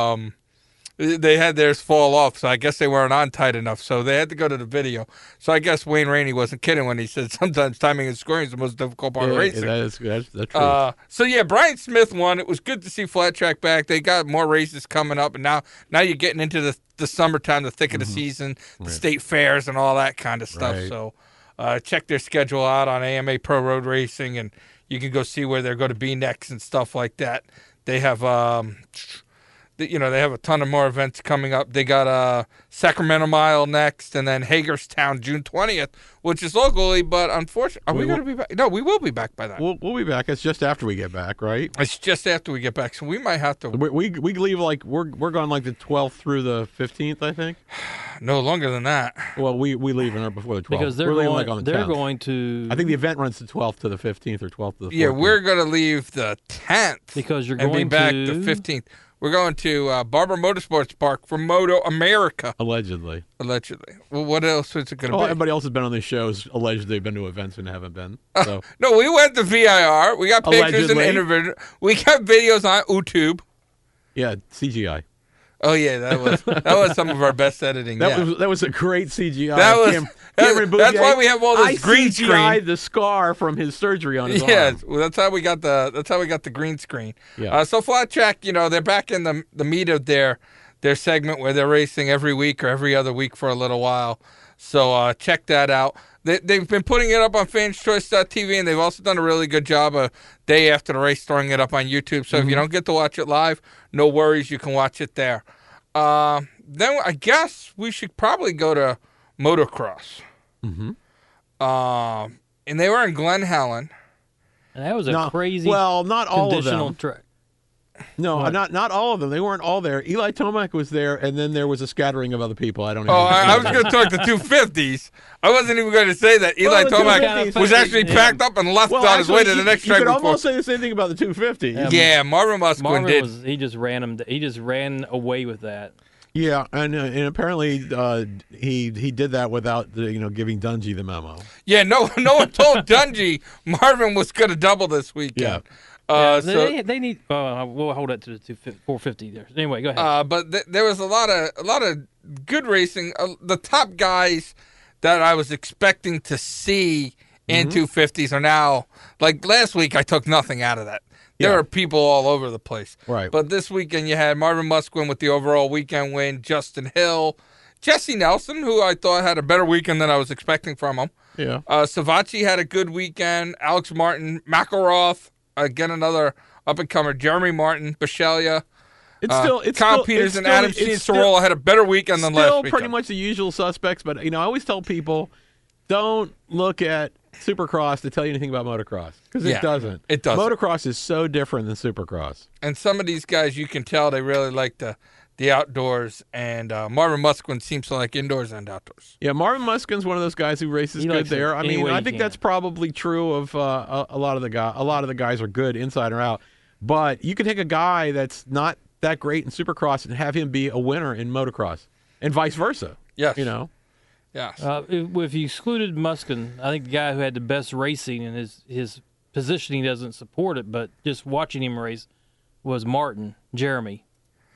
B: they had theirs fall off, so I guess they weren't on tight enough, so they had to go to the video. So I guess Wayne Rainey wasn't kidding when he said sometimes timing and scoring is the most difficult part of racing.
A: That's the truth.
B: So yeah, Brian Smith won. It was good to see flat track back. They got more races coming up, and now you're getting into the summertime, the thick of the season, the state fairs, and all that kind of stuff.
A: Right.
B: So check their schedule out on AMA Pro Road Racing, and you can go see where they're going to be next and stuff like that. They have they have a ton of more events coming up. They got Sacramento Mile next, and then Hagerstown June 20th, which is locally, but unfortunately, are we going to be back? No, we will be back by then.
A: We'll be back. It's just after we get back, right?
B: It's just after we get back, so we might have to.
A: We leave like we're gone like the 12th through the 15th, I think.
B: No longer than that.
A: Well, we leave before the 12th.
C: Because
A: we're leaving like on the 10th.
C: going to.
A: I think the event runs the 12th to the 15th or 12th to the 14th.
B: Yeah, we're going to leave the 10th.
C: Because you're
B: and
C: going
B: be back
C: to
B: the 15th. We're going to Barber Motorsports Park for Moto America.
A: Allegedly.
B: Well, what else is it going to be?
A: Everybody else has been on these shows alleged they've been to events and haven't been. So.
B: No, we went to VIR. We got pictures
A: Allegedly.
B: and interviews. We got videos on YouTube.
A: Yeah, CGI.
B: Oh yeah, that was some of our best editing.
A: That was a great CGI.
B: That was
A: Cameron
B: that's
A: Bouvier.
B: why we have all this green
A: CGI'd
B: screen.
A: the scar from his surgery on his
B: Yes,
A: arm.
B: well, that's how we got the green screen.
A: Yeah.
B: So Flat Track, they're back in the meat of their segment where they're racing every week or every other week for a little while. So check that out. They've been putting it up on fanschoice.tv, and they've also done a really good job a day after the race throwing it up on YouTube. So if you don't get to watch it live, no worries, you can watch it there. Then I guess we should probably go to motocross.
A: Mm-hmm.
B: And they were in Glen Helen.
C: And that was a crazy.
A: Well, not all of
C: conditional
A: them.
C: track.
A: No,
C: What?
A: not all of them. They weren't all there. Eli Tomac was there, and then there was a scattering of other people. I don't know.
B: I was going to talk the 250s. I wasn't even going to say that. Eli
A: the
B: Tomac
A: 250s
B: was actually packed up and left on his way to the next track.
A: You could
B: before.
A: almost say the same thing about the 250.
B: Yeah, Marvin Musquin did.
C: He just ran him. He just ran away with that.
A: Yeah, and apparently he did that without giving Dungey the memo.
B: Yeah, no one told Dungey Marvin was going to double this weekend.
A: Yeah.
C: They need. We'll hold it to the 450 there. Anyway, go ahead.
B: But there was a lot of good racing. The top guys that I was expecting to see in 250s are now, like last week, I took nothing out of that. There
A: Yeah.
B: are people all over the place.
A: Right.
B: But this weekend you had Marvin Musquin with the overall weekend win, Justin Hill, Jesse Nelson, who I thought had a better weekend than I was expecting from him.
A: Yeah.
B: Savacci had a good weekend. Alex Martin, McElroth, again another up-and-comer. Jeremy Martin, Bisceglia.
A: It's
B: Kyle
A: still,
B: Peters and
A: it's
B: Adam
A: still, it's
B: Cianciarola had a better weekend than last
A: still
B: weekend.
A: pretty much the usual suspects, but I always tell people, don't look at Supercross to tell you anything about motocross because
B: Yeah,
A: it doesn't.
B: it doesn't.
A: Motocross is so different than Supercross.
B: And some of these guys, you can tell they really like the outdoors, and Marvin Musquin seems to like indoors and outdoors.
A: Yeah, Marvin Musquin's one of those guys who races
C: He
A: good
C: likes it
A: there. I
C: any
A: mean,
C: way
A: I
C: he
A: think
C: can.
A: that's probably true of a lot of the guys. A lot of the guys are good inside or out, but you can take a guy that's not that great in Supercross and have him be a winner in motocross, and vice versa.
B: Yes.
A: Yes.
C: If you excluded Muskin, I think the guy who had the best racing and his positioning doesn't support it, but just watching him race was Jeremy.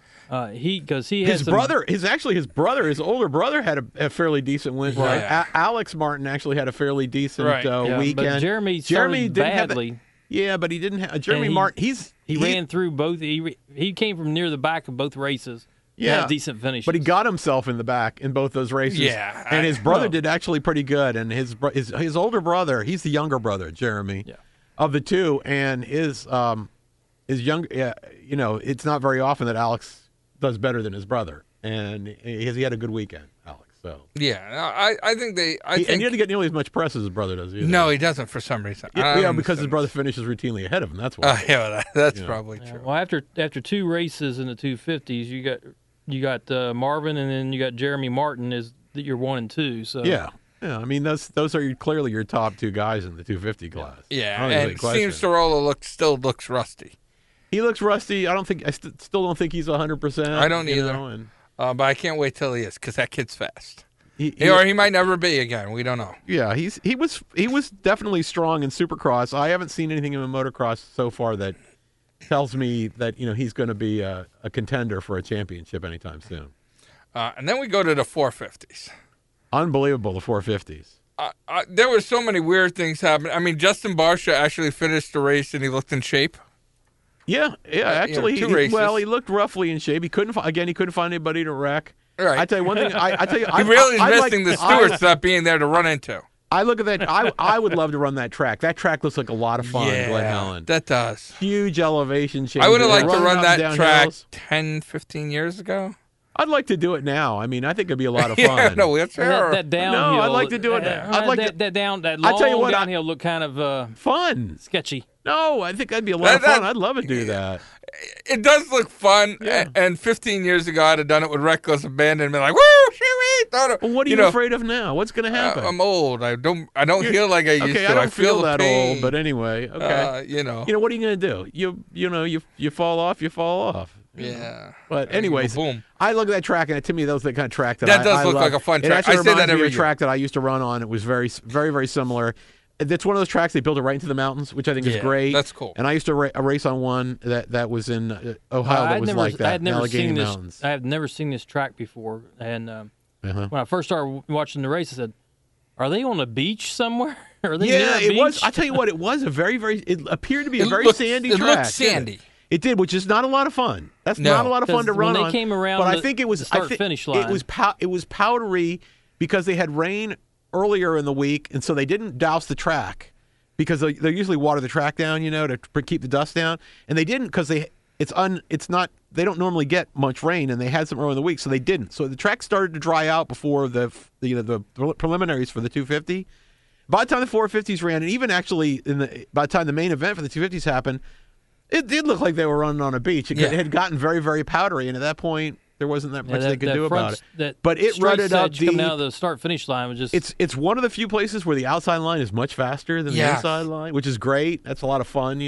C: Because he
A: His
C: had some,
A: his older brother had a fairly decent win.
B: Right.
A: Alex Martin actually had a fairly decent
B: Right.
A: weekend.
C: But Jeremy started
A: didn't have
C: badly.
A: Yeah, but he didn't have Jeremy
C: And
A: Martin.
C: He ran through both. He came from near the back of both races.
A: Yeah,
C: Had decent finishes.
A: but he got himself in the back in both those races.
B: Yeah,
A: and his brother
C: well-
A: did actually pretty good. And his older brother, he's the younger brother, Jeremy, of the two, and his young. Yeah, it's not very often that Alex does better than his brother, and he had a good weekend, Alex. So
B: Yeah, I think they.
A: and he doesn't get nearly as much press as his brother does either.
B: No, he doesn't for some reason. I don't
A: because his
B: understand.
A: brother finishes routinely ahead of him. That's why.
B: Yeah, that's probably true.
C: Well, after two races in the 250s, you got Marvin, and then you got Jeremy Martin is your 1 and 2. So
A: Yeah. I mean, those are clearly your top two guys in the 250 class.
B: Yeah,
A: I don't think
B: and
A: there's any question.
B: Cianciarola still looks rusty.
A: He looks rusty. I still don't think he's 100%.
B: I don't either.
A: And
B: But I can't wait till he is, because that kid's fast.
A: he-
B: Or he might never be again. We don't know.
A: yeah, he was definitely strong in Supercross. I haven't seen anything in motocross so far that tells me that he's going to be a contender for a championship anytime soon.
B: And then we go to the 450s.
A: Unbelievable, the 450s.
B: There were so many weird things happening. I mean, Justin Barsha actually finished the race and he looked in shape.
A: Yeah. Actually,
B: two races.
A: he looked roughly in shape. He couldn't find anybody to wreck.
B: Right.
A: I tell you one thing. I tell you,
B: He really is missing the stewards not being there to run into.
A: I look at that. I would love to run that track. That track looks like a lot of fun, Glen Helen.
B: That does.
A: Huge elevation change.
B: I would have liked to run
A: up
B: that
A: and down
B: track
A: hills.
B: 10, 15 years ago.
A: I'd like to do it now. I mean, I think it'd be a lot of
B: Yeah,
A: fun.
B: no wheelchair.
C: That downhill.
A: No, I'd like to do it. I'd like to-
C: that long
A: I'll tell you what,
C: downhill look kind of
A: Fun.
C: sketchy.
A: No, I think that'd be a lot of
B: That-
A: fun. I'd love to do that.
B: It does look fun.
A: Yeah.
B: And 15 years ago, I'd have done it with reckless abandon and been like, "Woo, shoo-wee!"
A: Well, what are you afraid of now? What's going to happen?
B: I'm old. I don't feel like I used
A: okay,
B: to.
A: I don't
B: feel
A: feel
B: the
A: that
B: pain.
A: old, but anyway, okay.
B: You know.
A: What are you going to do? You fall off, you fall off.
B: Yeah.
A: But anyways,
B: boom.
A: I look at that track, and to me, those are the kind of track that
B: That
A: I
B: does look
A: love.
B: like a fun
A: It
B: track.
A: actually
B: I say that
A: reminds me
B: every
A: of a
B: year.
A: track that I used to run on. It was very, very, very similar. It's one of those tracks they built it right into the mountains, which I think is
B: Yeah,
A: great.
B: that's cool.
A: And I used to race on one that was in Ohio that was like that.
C: I had never
A: Allegheny
C: seen this.
A: Mountains.
C: I have never seen this track before, and
A: Uh-huh.
C: when I first started watching the race, I said, "Are they on a beach somewhere? Are they
A: Yeah,
C: near a
A: it
C: beach?"
A: was. I tell you what, it was a very, very. It appeared to be a very
B: looked-
A: sandy
B: it
A: track.
B: looked sandy.
A: It did, which is not a lot of fun. That's
B: No.
A: not a lot of fun to
C: 'Cause
A: run
C: when they
A: on.
C: came around
A: but I
C: the-
A: think it was
C: the start-finish line.
A: It was powdery because they had rain earlier in the week, and so they didn't douse the track because they usually water the track down, to keep the dust down, and they didn't because they don't normally get much rain, and they had some early in the week, so they didn't. So the track started to dry out before the preliminaries for the 250. By the time the 450s ran, and even actually by the time the main event for the 250s happened, it did look like they were running on a beach. It had gotten very, very powdery, and at that point, there wasn't that much they could do about it. But it rutted up deep.
C: Coming out of the start-finish line was just.
A: It's one of the few places where the outside line is much faster than the
B: Yes.
A: inside line, which is great. That's a lot of fun,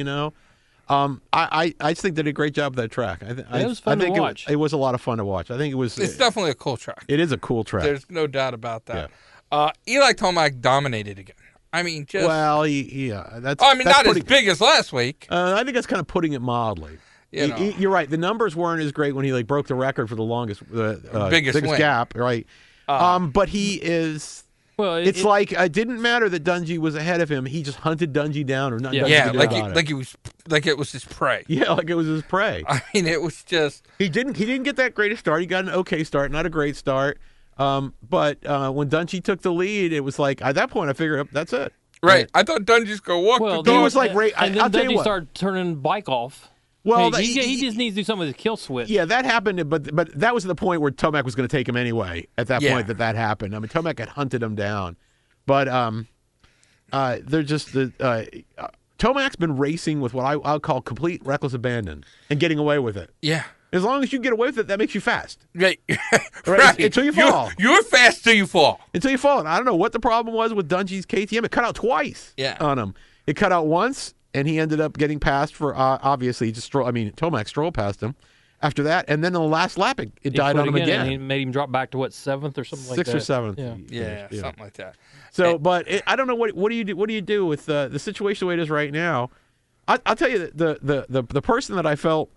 A: I just think they did a great job with that track.
C: It was fun to watch.
A: It was a lot of fun to watch. I think it was.
B: It's definitely a cool track.
A: It is a cool track.
B: There's no doubt about that. Eli Tomac dominated again. I mean, just.
A: Well, that's.
B: I mean,
A: that's
B: not
A: putting,
B: as big as last week.
A: I think that's kind of putting it mildly. You're right. The numbers weren't as great when he broke the record for the longest,
B: biggest win.
A: gap, right? But he is.
C: Well,
A: It's like it didn't matter that Dungey was ahead of him. He just hunted Dungey down, or not.
C: Yeah.
A: Dungey
B: Yeah,
A: to do
B: like
A: about it.
B: it was his prey.
A: Yeah, like it was his prey.
B: I mean, it was just.
A: He didn't get that great a start. He got an okay start, not a great start. But when Dungey took the lead, it was like at that point I figured that's it.
B: Right. I thought Dungey's going to walk
C: well,
B: the
A: he
B: dog.
A: was like,
C: and then
A: I'll tell you
C: Dungey
A: what.
C: started turning bike off.
A: Well,
C: he just needs to do something with his kill switch.
A: Yeah, that happened, but that was the point where Tomac was going to take him anyway. At that point, that happened. I mean, Tomac had hunted him down, but they're just Tomac's been racing with what I'll call complete reckless abandon and getting away with it.
B: Yeah.
A: As long as you get away with it, that makes you fast.
B: Right.
A: Right, until you fall.
B: You're fast till you fall.
A: Until you fall. And I don't know what the problem was with Dungey's KTM. It cut out twice on him. It cut out once, and he ended up getting passed for, obviously, Tomac strolled past him after that. And then in the last lap, it died on him again.
C: And he made him drop back to, seventh or something like that?
A: 6th or 7th.
C: Yeah.
B: Yeah,
A: Yeah.
B: something like that.
A: So, but I don't know what do you do? What do you do with the situation the way it is right now? I'll tell you the person that I felt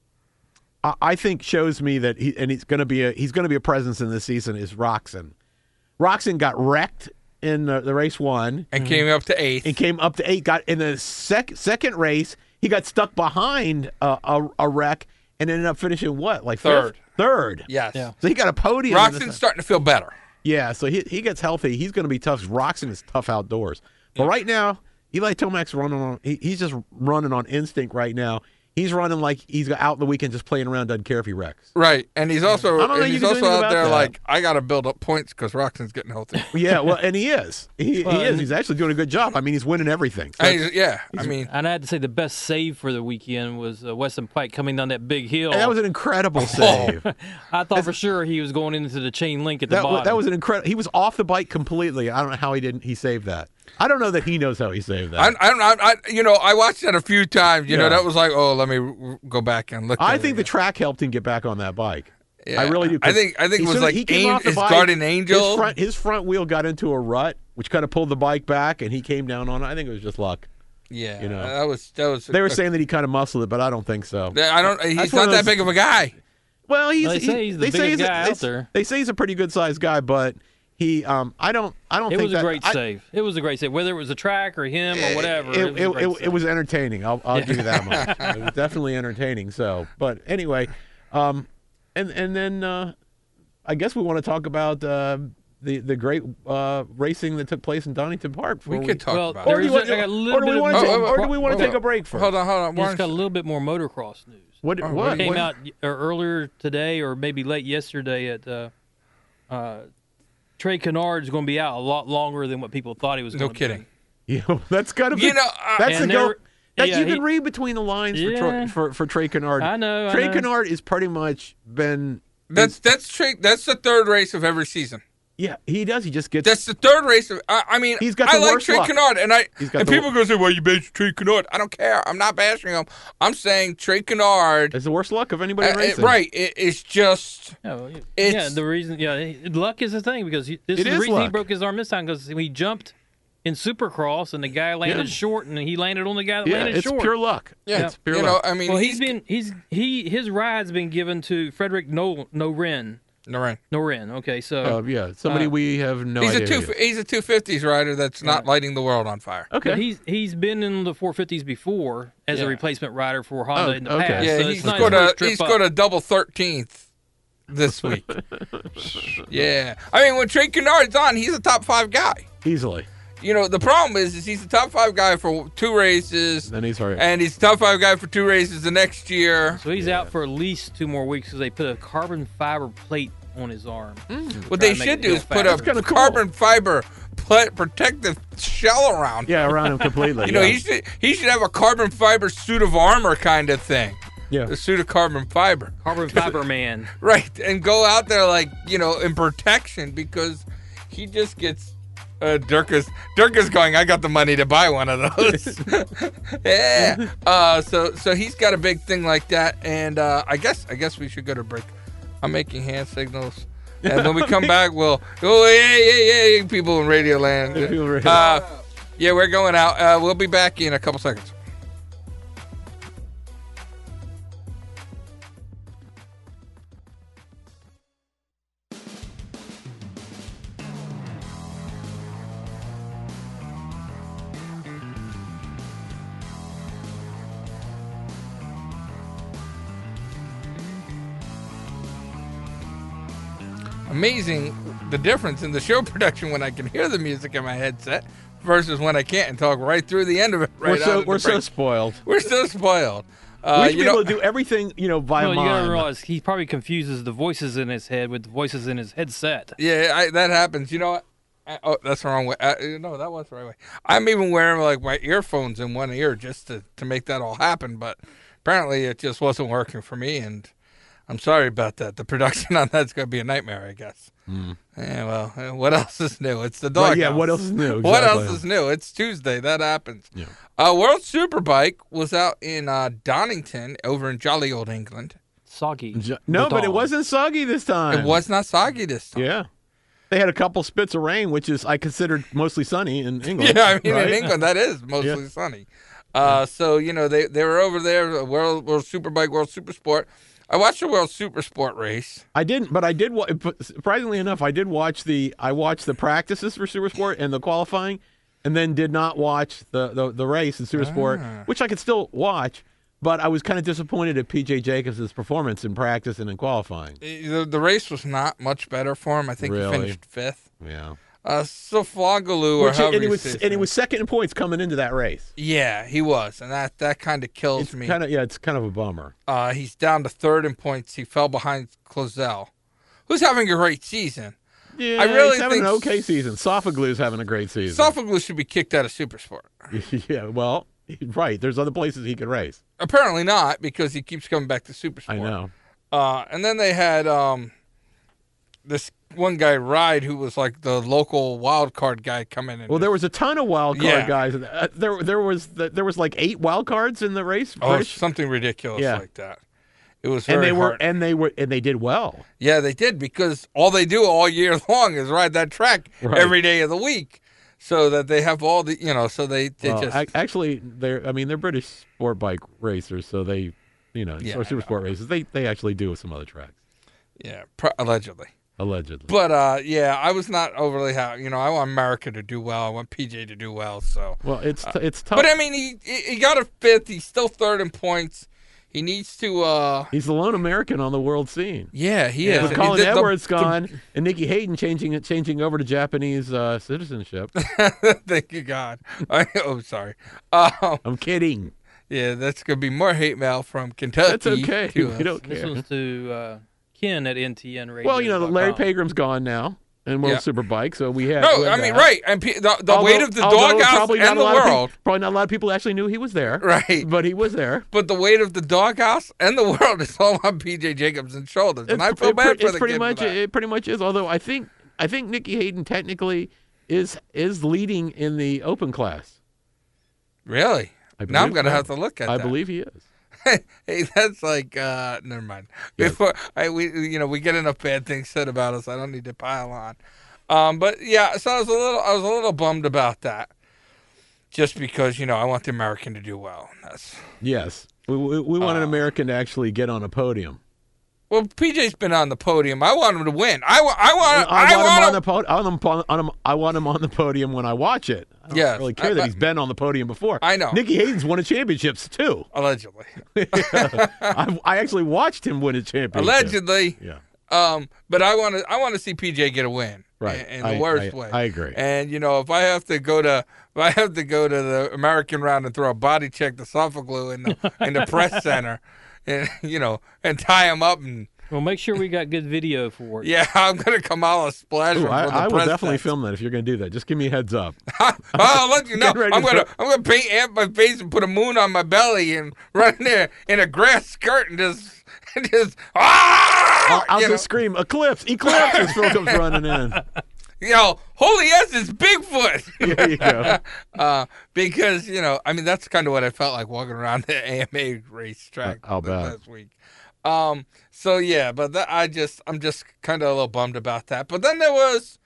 A: I think shows me that he's going to be a presence in this season is Roxon. Roxon got wrecked in the race 1
B: And came up to 8th.
A: and came up to 8. Got in the second race, he got stuck behind a wreck and ended up finishing what, like
B: Third.
A: Third.
B: Yes.
C: Yeah.
A: So he got a podium.
B: Roxon's starting to feel better.
A: Yeah, so he gets healthy. He's going to be tough. Roxon is tough outdoors. But right now, Eli Tomac's running on. He's just running on instinct right now. He's running like he's out the weekend just playing around, doesn't care if he wrecks.
B: Right. And he's also
A: I don't think you can do anything
B: out
A: about
B: there
A: that.
B: like, I got to build up points because Roxon's getting healthy.
A: Yeah, well, and he is. He is. He's actually doing a good job. I mean, he's winning everything. So
B: I mean,
C: And I had to say the best save for the weekend was Weston Pike coming down that big hill.
A: and that was an incredible save.
C: I thought for sure he was going into the chain link at the bottom.
A: That was an incredible. He was off the bike completely. I don't know how he saved that. I don't know that he knows how he saved that.
B: I watched that a few times. You know,
A: Yeah.
B: that was like, let me go back and look.
A: I
B: at
A: think
B: it.
A: the track helped him get back on that bike.
B: Yeah.
A: I really do.
B: I think it was like
A: he came off the
B: his
A: bike,
B: guardian angel.
A: His front wheel got into a rut, which kind of pulled the bike back, and he came down on it. I think it was just luck.
B: Yeah,
A: you know.
B: that was.
A: They were saying that he kind of muscled it, but I don't think so.
B: I don't. He's
A: That's
B: not
A: one of
B: that
A: those-
B: big of a guy.
A: Well,
C: They say he's the biggest guy out there.
A: They say he's a pretty good sized guy, but he. I don't.
C: It
A: think
C: was a
A: that,
C: great save. It was a great save, whether it was a track or him or whatever. It was a great
A: It
C: save.
A: was entertaining. I'll give you that much. It was definitely entertaining. So, but anyway, and then I guess we want to talk about the the great racing that took place in Donington Park.
B: We could talk about
A: Or
B: it.
A: do we want
C: I got a little bit
A: to take a break first?
B: Hold on.
C: Just got a little bit more motocross news.
A: What
C: Came out earlier today, or maybe late yesterday. At Trey Canard's going to be out a lot longer than what people thought he was.
B: No
C: going to
B: kidding.
A: Yeah, that's got to be. That's
C: and
A: the go. That
C: yeah,
A: you can read between the lines for Trey Canard.
C: I know.
A: Trey Canard is pretty much been.
B: That's Trey. That's the third race of every season.
A: Yeah, he does. He just gets.
B: That's the third race of. I mean,
A: He's got
B: I
A: the
B: like
A: worst
B: Trey
A: luck.
B: Canard, and people go say, "Well, you bash Trey Canard." I don't care. I'm not bashing him. I'm saying Trey Canard.
A: It's the worst luck of anybody racing.
B: Right. It's just.
C: The reason. Luck is the thing because this is the reason he broke his arm this time because he jumped in Supercross and the guy landed short and he landed on the guy that landed
A: it's
C: short.
A: pure luck.
B: Yeah,
A: it's pure luck.
B: I mean,
C: well, his ride's been given to Frederick Noren. Okay, so
A: somebody we have no
B: he's
A: idea.
B: He's a 250s rider that's not lighting the world on fire.
A: Okay,
C: he's been in the 450s before as a replacement rider for Honda in the
A: okay.
C: past.
B: Yeah,
C: so
B: he scored a double 13th this week. Yeah, I mean when Trey Canard's on, he's a top 5 guy
A: easily.
B: The problem is he's a top 5 guy for 2 races.
A: Then he's hurt.
B: And he's a top 5 guy for 2 races the next year.
C: So he's out for at least 2 more weeks because they put a carbon fiber plate on his arm.
B: What they should do is put a carbon fiber protective shell around.
A: Yeah, around him completely.
B: He should have a carbon fiber suit of armor kind of thing.
A: Yeah,
B: a suit of carbon fiber.
C: Carbon fiber man.
B: Right, and go out there in protection because he just gets. Dirk is going, I got the money to buy one of those. Yeah. So he's got a big thing like that, and I guess we should go to break. I'm making hand signals, and when we come back, hey, people in Radio Land. Yeah, we're going out. We'll be back in a couple seconds. Amazing the difference in the show production when I can hear the music in my headset versus when I can't and talk right through the end of it. We're
A: so spoiled.
B: We're so spoiled.
A: We should be able to do everything, via
C: mind. You gotta realize he probably confuses the voices in his head with the voices in his headset.
B: Yeah, that happens. You know what? Oh, that's the wrong way. No, that was the right way. I'm even wearing my earphones in one ear just to make that all happen, but apparently it just wasn't working for me, and I'm sorry about that. The production on that's going to be a nightmare, I guess. Yeah, well, what else is new? It's the dog.
A: Yeah, what else is new? Exactly.
B: What else is new? It's Tuesday. That happens.
A: Yeah.
B: World Superbike was out in Donington over in jolly old England.
C: Soggy.
A: No, but it wasn't soggy this time.
B: It was not soggy this time.
A: Yeah. They had a couple spits of rain, which is I considered mostly sunny in England.
B: Yeah, I mean,
A: right?
B: in England, that is mostly sunny. So, they were over there, World Superbike, World Supersport. I watched the World Supersport race.
A: I didn't, but I did. Surprisingly enough, I watched the practices for Supersport and the qualifying, and then did not watch the race in Supersport, which I could still watch. But I was kind of disappointed at PJ Jacobs' performance in practice and in qualifying.
B: The race was not much better for him. I think he finished 5th.
A: Yeah.
B: Sofloglu,
A: and he was second in points coming into that race.
B: Yeah, he was, and that kind of kills me.
A: It's kind of a bummer.
B: He's down to 3rd in points. He fell behind Clozel, who's having a great season.
A: Yeah,
B: I really
A: he's having
B: think
A: an okay season. Sofaglu's having a great season.
B: Sofaglu should be kicked out of Supersport.
A: Yeah, well, right. There's other places he could race.
B: Apparently not, because he keeps coming back to Supersport.
A: I know.
B: And then they had this one guy, Ride, who was like the local wild card guy coming in.
A: Well, there was a ton of wild card guys. There was like 8 wild cards in the race.
B: Oh, something ridiculous like that. It was
A: and
B: very
A: they did well.
B: Yeah, they did, because all they do all year long is ride that track every day of the week, so that they have all the So they
A: actually they're British sport bike racers, so they or super sport races. They actually do some other tracks.
B: Yeah, allegedly.
A: But
B: I was not overly happy. I want America to do well. I want PJ to do well. So
A: it's tough.
B: But I mean, he got a 5th. He's still 3rd in points. He needs to.
A: He's the lone American on the world scene.
B: Yeah, he
A: With
B: is.
A: Colin
B: The-
A: Edwards gone and Nikki Hayden changing over to Japanese citizenship.
B: Thank you, God. Sorry.
A: I'm kidding.
B: Yeah, that's gonna be more hate mail from Kentucky.
A: That's okay.
B: to
A: We
B: us.
A: don't
C: This
A: care.
C: one's to Ken at NTN Radio.
A: Well, Larry Pagram's gone now in World
B: Yeah.
A: Superbike, so we had.
B: No,
A: we had
B: I mean,
A: that.
B: right, and the
A: Although-
B: weight of the
A: although
B: doghouse
A: probably not
B: and
A: a
B: the
A: lot of people-
B: world.
A: probably not a lot of people actually knew he was there.
B: Right.
A: But he was there.
B: But the weight of the doghouse and the world is all on PJ Jacobson's shoulders, and I feel bad for the
A: pretty
B: kid
A: much
B: for that.
A: it pretty much is. Although I think Nikki Hayden technically is leading in the open class.
B: Really?
A: I
B: Now I'm
A: believe
B: gonna
A: so.
B: have to look at
A: I
B: that.
A: believe he is.
B: Hey, that's like never mind.
A: Yeah.
B: Before we get enough bad things said about us. I don't need to pile on. But yeah, so I was a little bummed about that. Just because I want the American to do well. That's
A: Yes, we want an American to actually get on a podium.
B: well, PJ's been on the podium. I want him to win. I want
A: him on the podium when I watch it. I don't
B: Yes,
A: really care
B: I-
A: that he's been on the podium before.
B: I know.
A: Nikki Hayden's won a championships too.
B: Allegedly.
A: I actually watched him win a championship.
B: Allegedly.
A: Yeah.
B: But I want to see PJ get a win.
A: Right.
B: In the worst way.
A: I agree.
B: And if I have to go to the American round and throw a body check to Suffolk in the press center, and and tie him up and
C: Well, make sure we got good video for it.
B: yeah, I'm gonna Kamala splash him.
A: Ooh,
B: from the
A: I will
B: press
A: definitely
B: desk.
A: film that if you're going to do that. Just give me a heads up.
B: I'll let you know.
A: Get ready
B: I'm
A: to
B: gonna paint amp my face and put a moon on my belly and run there in a grass skirt and just
A: I'll just scream, eclipse as Phil comes running in.
B: holy S is Bigfoot.
A: There you go.
B: Because that's kind of what I felt like walking around the AMA racetrack
A: I'll bet.
B: last week. So yeah, but I'm just kind of a little bummed about that. But then there was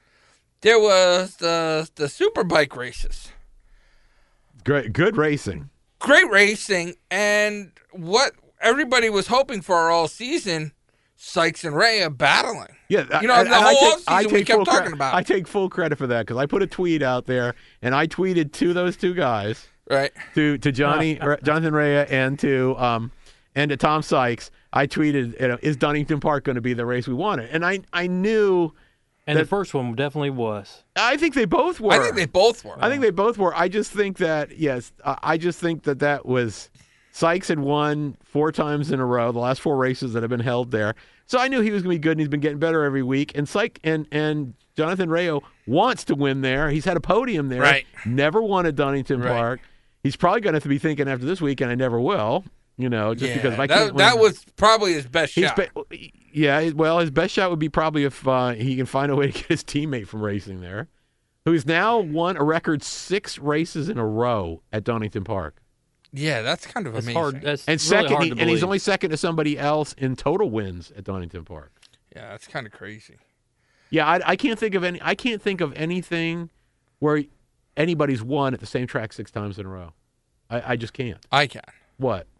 B: the Superbike races.
A: Great, good racing.
B: Great racing, and what everybody was hoping for all season, Sykes and Rea battling.
A: Yeah,
B: the whole offseason we kept talking about.
A: I take full credit for that because I put a tweet out there and I tweeted to those two guys,
B: Right.
A: to Jonathan Rea and to Tom Sykes. I tweeted, is Donington Park going to be the race we wanted? And I knew.
C: And
A: that-
C: the first one definitely was.
A: I think they both were.
B: I think they both were.
A: I think they both were. I just think that that was Sykes had won 4 times in a row, the last 4 races that have been held there. So I knew he was going to be good, and he's been getting better every week. And Sykes and Jonathan Rea wants to win there. He's had a podium there.
B: Right.
A: Never won at Donington
B: Right.
A: Park. He's probably going to have to be thinking after this weekend, I never will. Just because if I
B: that,
A: can't win.
B: that was probably his best shot.
A: His best shot would be probably if he can find a way to get his teammate from racing there, who's now won a record 6 races in a row at Donington Park.
B: Yeah, that's kind of
C: That's
B: amazing.
C: hard. That's
A: And
C: really
A: second,
C: hard to
A: and he's
C: believe.
A: only second to somebody else in total wins at Donington Park.
B: Yeah, that's kind of crazy.
A: Yeah, I can't think of any. I can't think of anything where anybody's won at the same track 6 times in a row. I just can't.
B: I can.
A: What?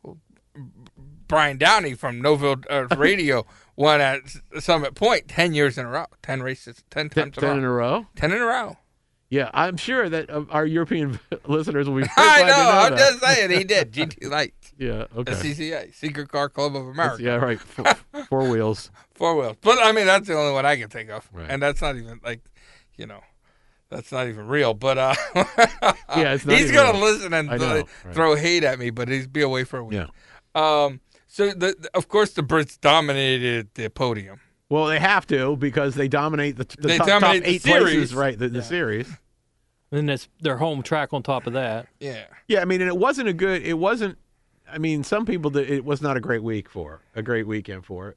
B: Brian Downey from Noville Radio won at Summit Point 10 years in a row. 10 races, 10 times
A: 10 in a row?
B: 10 in a row.
A: Yeah, I'm sure that our European listeners will be.
B: I
A: very glad to
B: know. I'm
A: that.
B: just saying he did. GT Lights.
A: Yeah. Okay.
B: The CCA, Secret Car Club of America.
A: Yeah. Right. 4 wheels.
B: 4 wheels. But I mean, that's the only one I can think of.
A: Right.
B: And that's not even that's not even real. But
A: Yeah, it's not
B: he's
A: even
B: gonna
A: real.
B: listen and
A: I know, right.
B: throw hate at me, but he's be away for a week.
A: Yeah.
B: So of course the Brits dominated the podium.
A: Well, they have to because they dominate the
B: They
A: top
B: dominate the
A: 8 places,
B: series.
A: right? The series.
C: And that's their home track on top of that.
B: Yeah.
A: Yeah, I mean, and it wasn't. I mean, some people it was not a great weekend for.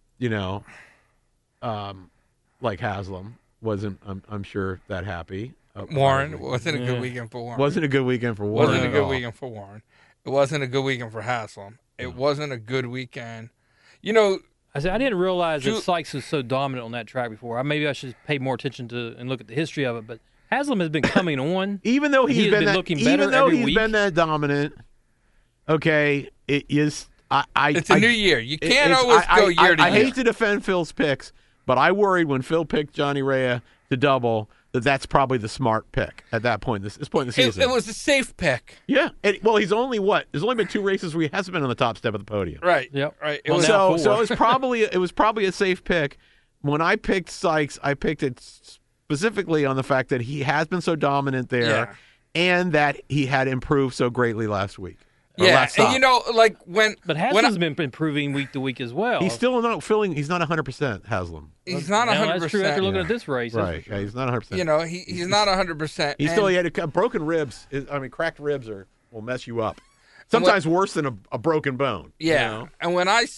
A: Like Haslam wasn't. I'm sure that happy.
B: Warren wasn't a good
C: Yeah.
B: weekend for Warren.
A: Wasn't a good weekend for Warren.
B: Wasn't a
A: at
B: good
A: all.
B: weekend for Warren. It wasn't a good weekend for Haslam. It wasn't a good weekend.
C: I said I didn't realize
B: Ju-
C: that Sykes was so dominant on that track before. Maybe I should pay more attention to and look at the history of it. But Haslam has been coming on.
A: Even though
C: He
A: he's
C: has
A: been
C: been
A: that,
C: looking better
A: even though
C: every
A: he's
C: week.
A: been that dominant. Okay, it is.
B: It's a new year. You can't always go year to
A: I
B: year.
A: hate to defend Phil's picks, but I worried when Phil picked Johnny Rea to double that that's probably the smart pick at that point. This point in the season,
B: It was a safe pick.
A: yeah. Well, he's only There's only been 2 races where he hasn't been on the top step of the podium.
B: Right.
C: Yep.
B: Right. It
C: Well,
B: was
C: now
A: So
C: 4.
A: it was probably a safe pick. When I picked Sykes, I picked it specifically on the fact that he has been so dominant there,
B: Yeah.
A: and that he had improved so greatly last week. Or
B: yeah,
A: last
B: and
A: stop.
B: you know, like when
C: But
B: when I-
C: Haslam's been improving week to week as well.
A: He's still not feeling. He's not 100%. Haslam.
B: he's not
C: Now,
B: 100%.
C: that's true after looking
A: Yeah.
C: at this race. that's
A: Right.
C: for sure.
A: Yeah, he's not 100%.
B: You know, he's not 100%.
A: He still had broken ribs. Cracked ribs will mess you up. Sometimes worse than a broken bone. you
B: Yeah,
A: know?
B: and when I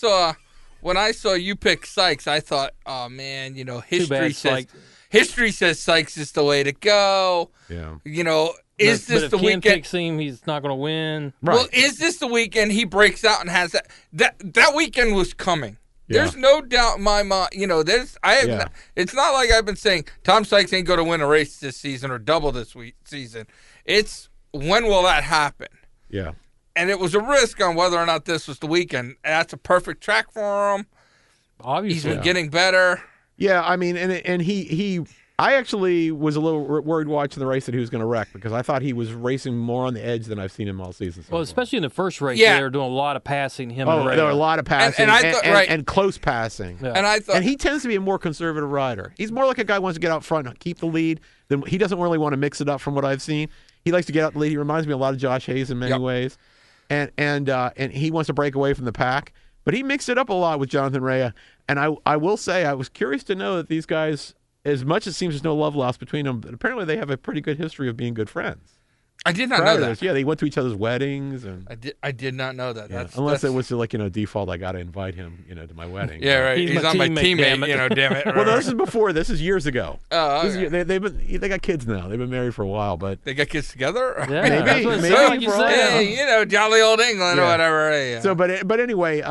B: saw you pick Sykes, I thought, oh man, you know,
C: bad, Sykes.
B: history says Sykes is the way to go.
A: Yeah.
B: You know, is
C: But
B: this
C: if
B: the
C: Ken
B: weekend?
C: picks him, he's not going to win.
A: Right.
B: Well, is this the weekend he breaks out and has that weekend was coming?
A: Yeah.
B: There's no doubt in my mind. You know,
A: Yeah.
B: It's not like I've been saying Tom Sykes ain't going to win a race this season or double this season. It's when will that happen?
A: Yeah.
B: And it was a risk on whether or not this was the weekend. That's a perfect track for him. He's
C: Obviously.
B: been getting better.
A: Yeah. I mean, and he. I actually was a little worried watching the race that he was going to wreck because I thought he was racing more on the edge than I've seen him all season. So
C: Well,
A: far.
C: especially in the first race,
B: Yeah.
C: they were doing a lot of passing him and Ray.
A: there were a lot of passing
B: And I thought- right.
A: and close passing.
C: Yeah.
B: And I thought,
A: And he tends to be a more conservative rider. He's more like a guy who wants to get out front and keep the lead. He doesn't really want to mix it up from what I've seen. He likes to get out the lead. He reminds me a lot of Josh Hayes in many
B: Yep.
A: ways. And he wants to break away from the pack. But he mixed it up a lot with Jonathan Rea. And I will say I was curious to know that these guys, as much as it seems there's no love lost between them, but apparently they have a pretty good history of being good friends.
B: I did not
A: Prior
B: know
A: to
B: that.
A: this, yeah, they went to each other's weddings and
B: I did not know that.
A: yeah,
B: That's,
A: unless
B: that's,
A: it was like default. I got to invite him, to my wedding.
B: yeah, right.
C: He's
B: He's
C: my
B: on my
C: teammate, damn it.
B: teammate. Damn it.
A: Well,
B: Right,
A: this is before. This is years ago.
B: Oh,
A: This is-
B: okay.
A: they got kids now. They've been married for a while, but
B: They got kids together.
C: Yeah,
A: Maybe,
C: that's what it
A: maybe
C: sounds like you
A: for all
C: said.
A: I know.
B: Hey, jolly old England or
A: Yeah.
B: whatever. Yeah.
A: so but anyway,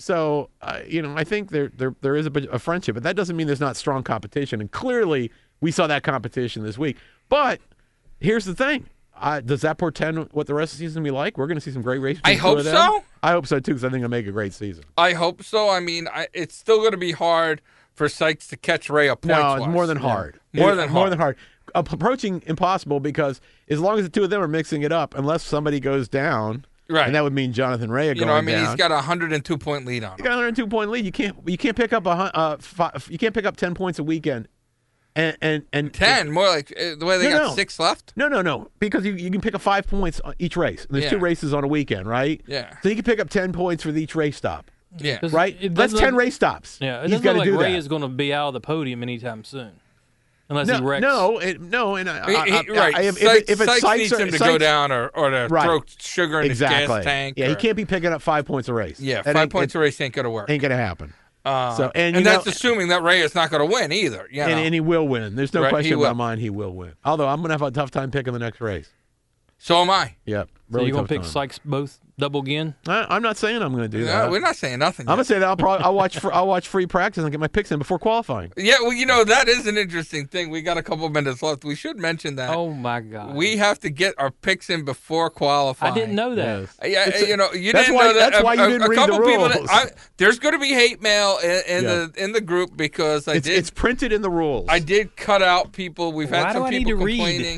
A: I think there is a friendship, but that doesn't mean there's not strong competition. And clearly, we saw that competition this week. But here's the thing: does that portend what the rest of the season will be like? We're going to see some great races.
B: I
A: between the
B: hope
A: two of them.
B: so.
A: I hope so too, because I think it'll make a great season.
B: I hope so. I mean, it's still going to be hard for Sykes to catch Ray a point.
A: No, it's more than hard.
B: More than hard.
A: Approaching impossible because as long as the two of them are mixing it up, unless somebody goes down,
B: Right.
A: and that would mean Jonathan Rea going
B: I mean,
A: down.
B: he's got a 102-point lead on
A: You
B: him.
A: got a 102-point lead. You can't pick up you can't pick up 10 points a weekend, and
B: 10, more like the way they got 6 left.
A: No, because you can pick up 5 points on each race. And there's
B: Yeah.
A: 2 races on a weekend, right?
B: Yeah.
A: So you can pick up 10 points for each race stop,
B: Yeah.
C: 'Cause
A: right?
C: it
A: That's
C: doesn't
A: 10
C: look-
A: race stops.
C: Yeah, it
A: he's
C: doesn't
A: got
C: look
A: to
C: like
A: do
C: Ray
A: that.
C: is going to be out of the podium anytime soon, unless he
A: No,
C: wrecks.
A: and
B: Right.
A: if
B: Sykes
A: it's Sykes
B: needs
A: or-
B: him to
A: Sykes-
B: go down or to
A: Right.
B: throw sugar in
A: exactly.
B: his gas tank.
A: Yeah, he
B: or-
A: can't be picking up 5 points a race.
B: Yeah,
A: That
B: 5 points a race ain't going to work.
A: ain't gonna happen.
B: So,
A: and
B: and
A: you
B: that's
A: know-
B: assuming that Ray is not going to win either. You know?
A: And he will win. There's no
B: Right,
A: question
B: he
A: in
B: will.
A: my mind he will win. Although I'm gonna have a tough time picking the next race.
B: So am I.
A: Yep.
C: So
A: Really
C: you're going
A: tough
C: to pick
A: time.
C: Sykes both double again?
A: I'm not saying I'm going to do
B: No,
A: that.
B: we're not saying nothing.
A: I'm
B: yet.
A: gonna say that I'll watch free practice and get my picks in before qualifying.
B: Yeah, well, that is an interesting thing. We got a couple minutes left. We should mention that.
C: Oh my God!
B: We have to get our picks in before qualifying.
C: I didn't know that.
A: Yes.
B: Yeah,
A: It's a-
B: you
A: that's
B: didn't
A: why-
B: know that.
A: that's why you didn't read the
B: couple people
A: rules.
B: there's going to be hate mail in
A: Yeah.
B: the group because
A: It's printed in the rules.
B: I did cut out people. We've
C: Why
B: had some
C: do I need
B: people
C: to read?
B: complaining.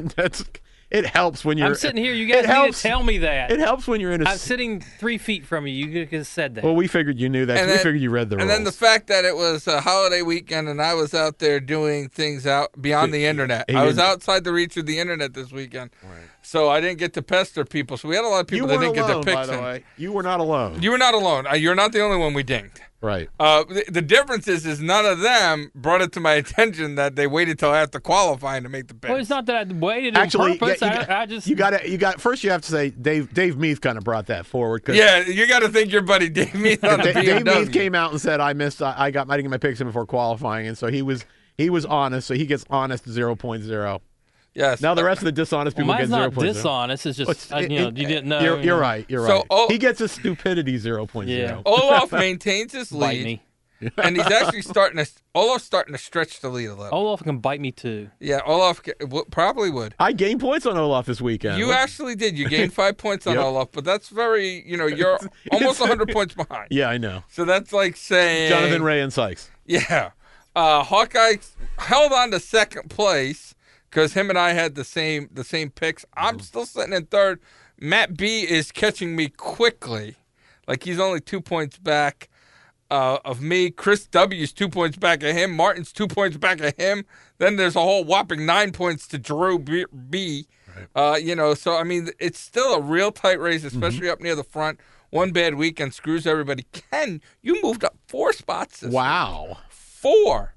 A: It helps when you're.
C: I'm sitting here. You guys
A: it
C: need
A: helps,
C: to tell me that.
A: It helps when you're in a.
C: I'm sitting 3 feet from you. You could have said that.
A: Well, we figured you knew that.
B: And
A: We
B: then-
A: figured you read the rules.
B: And then the fact that it was a holiday weekend and I was out there doing things out beyond the internet.
A: He
B: I was
A: didn't-
B: outside the reach of the internet this weekend. So I didn't get to pester people. So we had a lot of
A: you
B: people that
A: weren't
B: didn't
A: alone,
B: get their
A: by
B: picks
A: the
B: in.
A: way. You were not alone.
B: You were not alone. You're not the only one we dinged.
A: Right.
B: The difference is none of them brought it to my attention that they waited till after qualifying to make the picks.
C: Well, it's not that I waited
A: Actually,
C: on purpose.
A: yeah,
C: I just
A: you got. First, you have to say Dave Meath kind of brought that forward. 'Cause
B: Yeah, you got to think your buddy Dave Meath on the
A: Dave
B: BMW.
A: Meath came out and said I didn't get my picks in before qualifying, and so he was honest. So he gets honest 0.0.
B: Yes.
A: Now the rest of the dishonest
C: well,
A: people
C: mine's
A: get
C: not
A: 0.0.
C: dishonest. It's just
A: It's-
C: you didn't know.
A: You're right. You're
B: So,
A: right.
B: oh-
A: He gets a stupidity 0.0.
C: Yeah.
B: Olaf maintains his
C: Bite
B: lead,
C: me.
B: and he's actually Olaf's starting to stretch the lead a little.
C: Olaf can bite me too.
B: Yeah, Olaf probably would.
A: I gained points on Olaf this weekend.
B: You actually did. You gained 5 points on
A: Yep.
B: Olaf, but that's very, you're almost 100 points behind.
A: Yeah, I know.
B: So that's like saying
A: Jonathan Ray and Sykes.
B: Yeah. Hawkeye held on to second place because him and I had the same picks. I'm still sitting in third. Matt B is catching me quickly. Like, he's only 2 points back of me. Chris W is 2 points back of him. Martin's 2 points back of him. Then there's a whole whopping 9 points to Drew B. Right. So, I mean, it's still a real tight race, especially up near the front. One bad weekend screws everybody. Ken, you moved up 4 spots this week.
A: Wow.
B: 4.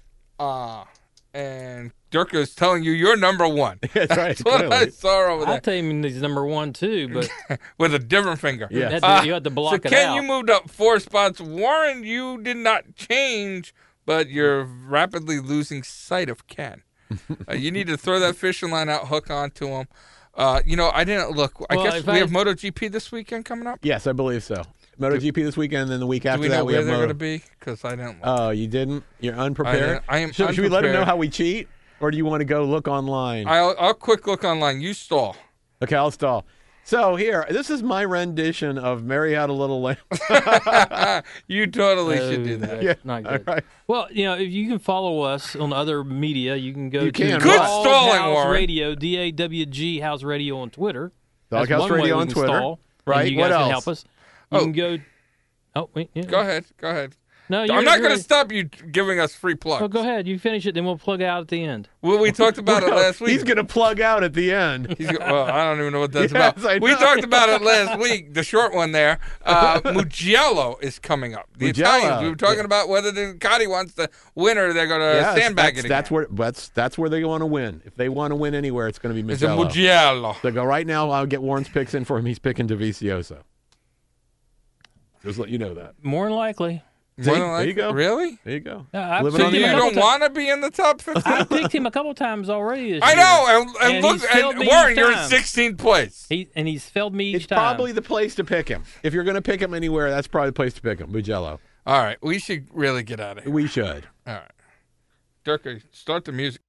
B: And Dirk is telling you you're number 1.
A: That's right.
B: That's what I saw over there.
C: I'll tell him he's number 1 too, but
B: With a different finger.
A: Yeah.
C: you had to block
B: so
C: it
B: Ken,
C: out.
B: you moved up 4 spots. Warren, you did not change, but you're rapidly losing sight of Ken. You need to throw that fishing line out, hook onto him. I didn't look. I
C: Well,
B: guess
C: if
B: we
C: I-
B: have MotoGP this weekend coming up.
A: Yes, I believe so. MotoGP this weekend, and then the week
B: Do
A: after
B: we know
A: that we
B: where
A: have
B: they're going
A: Moto.
B: to be? Because I didn't look.
A: Oh, you didn't? You're unprepared?
B: I am
A: Should we let them know
B: unprepared.
A: how we cheat? Or do you want to go look online?
B: I'll quick look online. You stall.
A: Okay, I'll stall. So here, this is my rendition of Mary Had a Little Lamb.
B: You totally should do that.
A: Yeah,
C: Not good.
A: all right.
C: Well, if you can follow us on other media, you can go
A: You
C: to
A: can.
B: Good
C: Dog
B: stalling,
C: House
B: Warren.
C: Radio, DAWG House Radio on Twitter. That's
A: Doghouse
C: one way
A: Radio
C: we
A: on
C: can
A: Twitter.
C: stall,
A: Right.
C: And you
A: What
C: guys
A: else?
C: can help us. You can go. Oh, wait. Yeah.
B: Go ahead.
C: No,
B: I'm not going to stop you giving us free plugs.
C: Oh, go ahead. You finish it, then we'll plug out at the end.
B: Well, we talked about it last week.
A: He's going to plug out at the end.
B: Well, I don't even know what that's
A: Yes,
B: about.
A: I
B: We
A: know.
B: talked about it last week, the short one there. Mugello is coming up. The
A: Mugello,
B: Italians, we were talking about whether the Ducati wants to win or they're going to
A: Yes,
B: sandbag it
A: that's
B: again.
A: that's where they want to win. If they want to win anywhere, it's going to be
B: It's a
A: Mugello.
B: Mugello.
A: So go right now. I'll get Warren's picks in for him. He's picking Dovizioso. Just let you know that.
C: More than likely.
A: See?
B: More than
A: There you go.
B: Really?
A: There you go.
C: I've
A: Living
B: So
A: on the
B: you
A: edge.
B: don't want to be in the top 15?
C: I picked him a couple times already this
B: I
C: year.
B: know, and
C: And
B: look,
C: he's failed
B: and
C: me
B: Warren,
C: each
B: you're in
C: time.
B: 16th place.
C: He's failed me each
A: It's
C: time.
A: probably the place to pick him. If you're going to pick him anywhere, that's probably the place to pick him. Mugello.
B: All right, we should really get out of here.
A: We should.
B: All right. Dirk, start the music.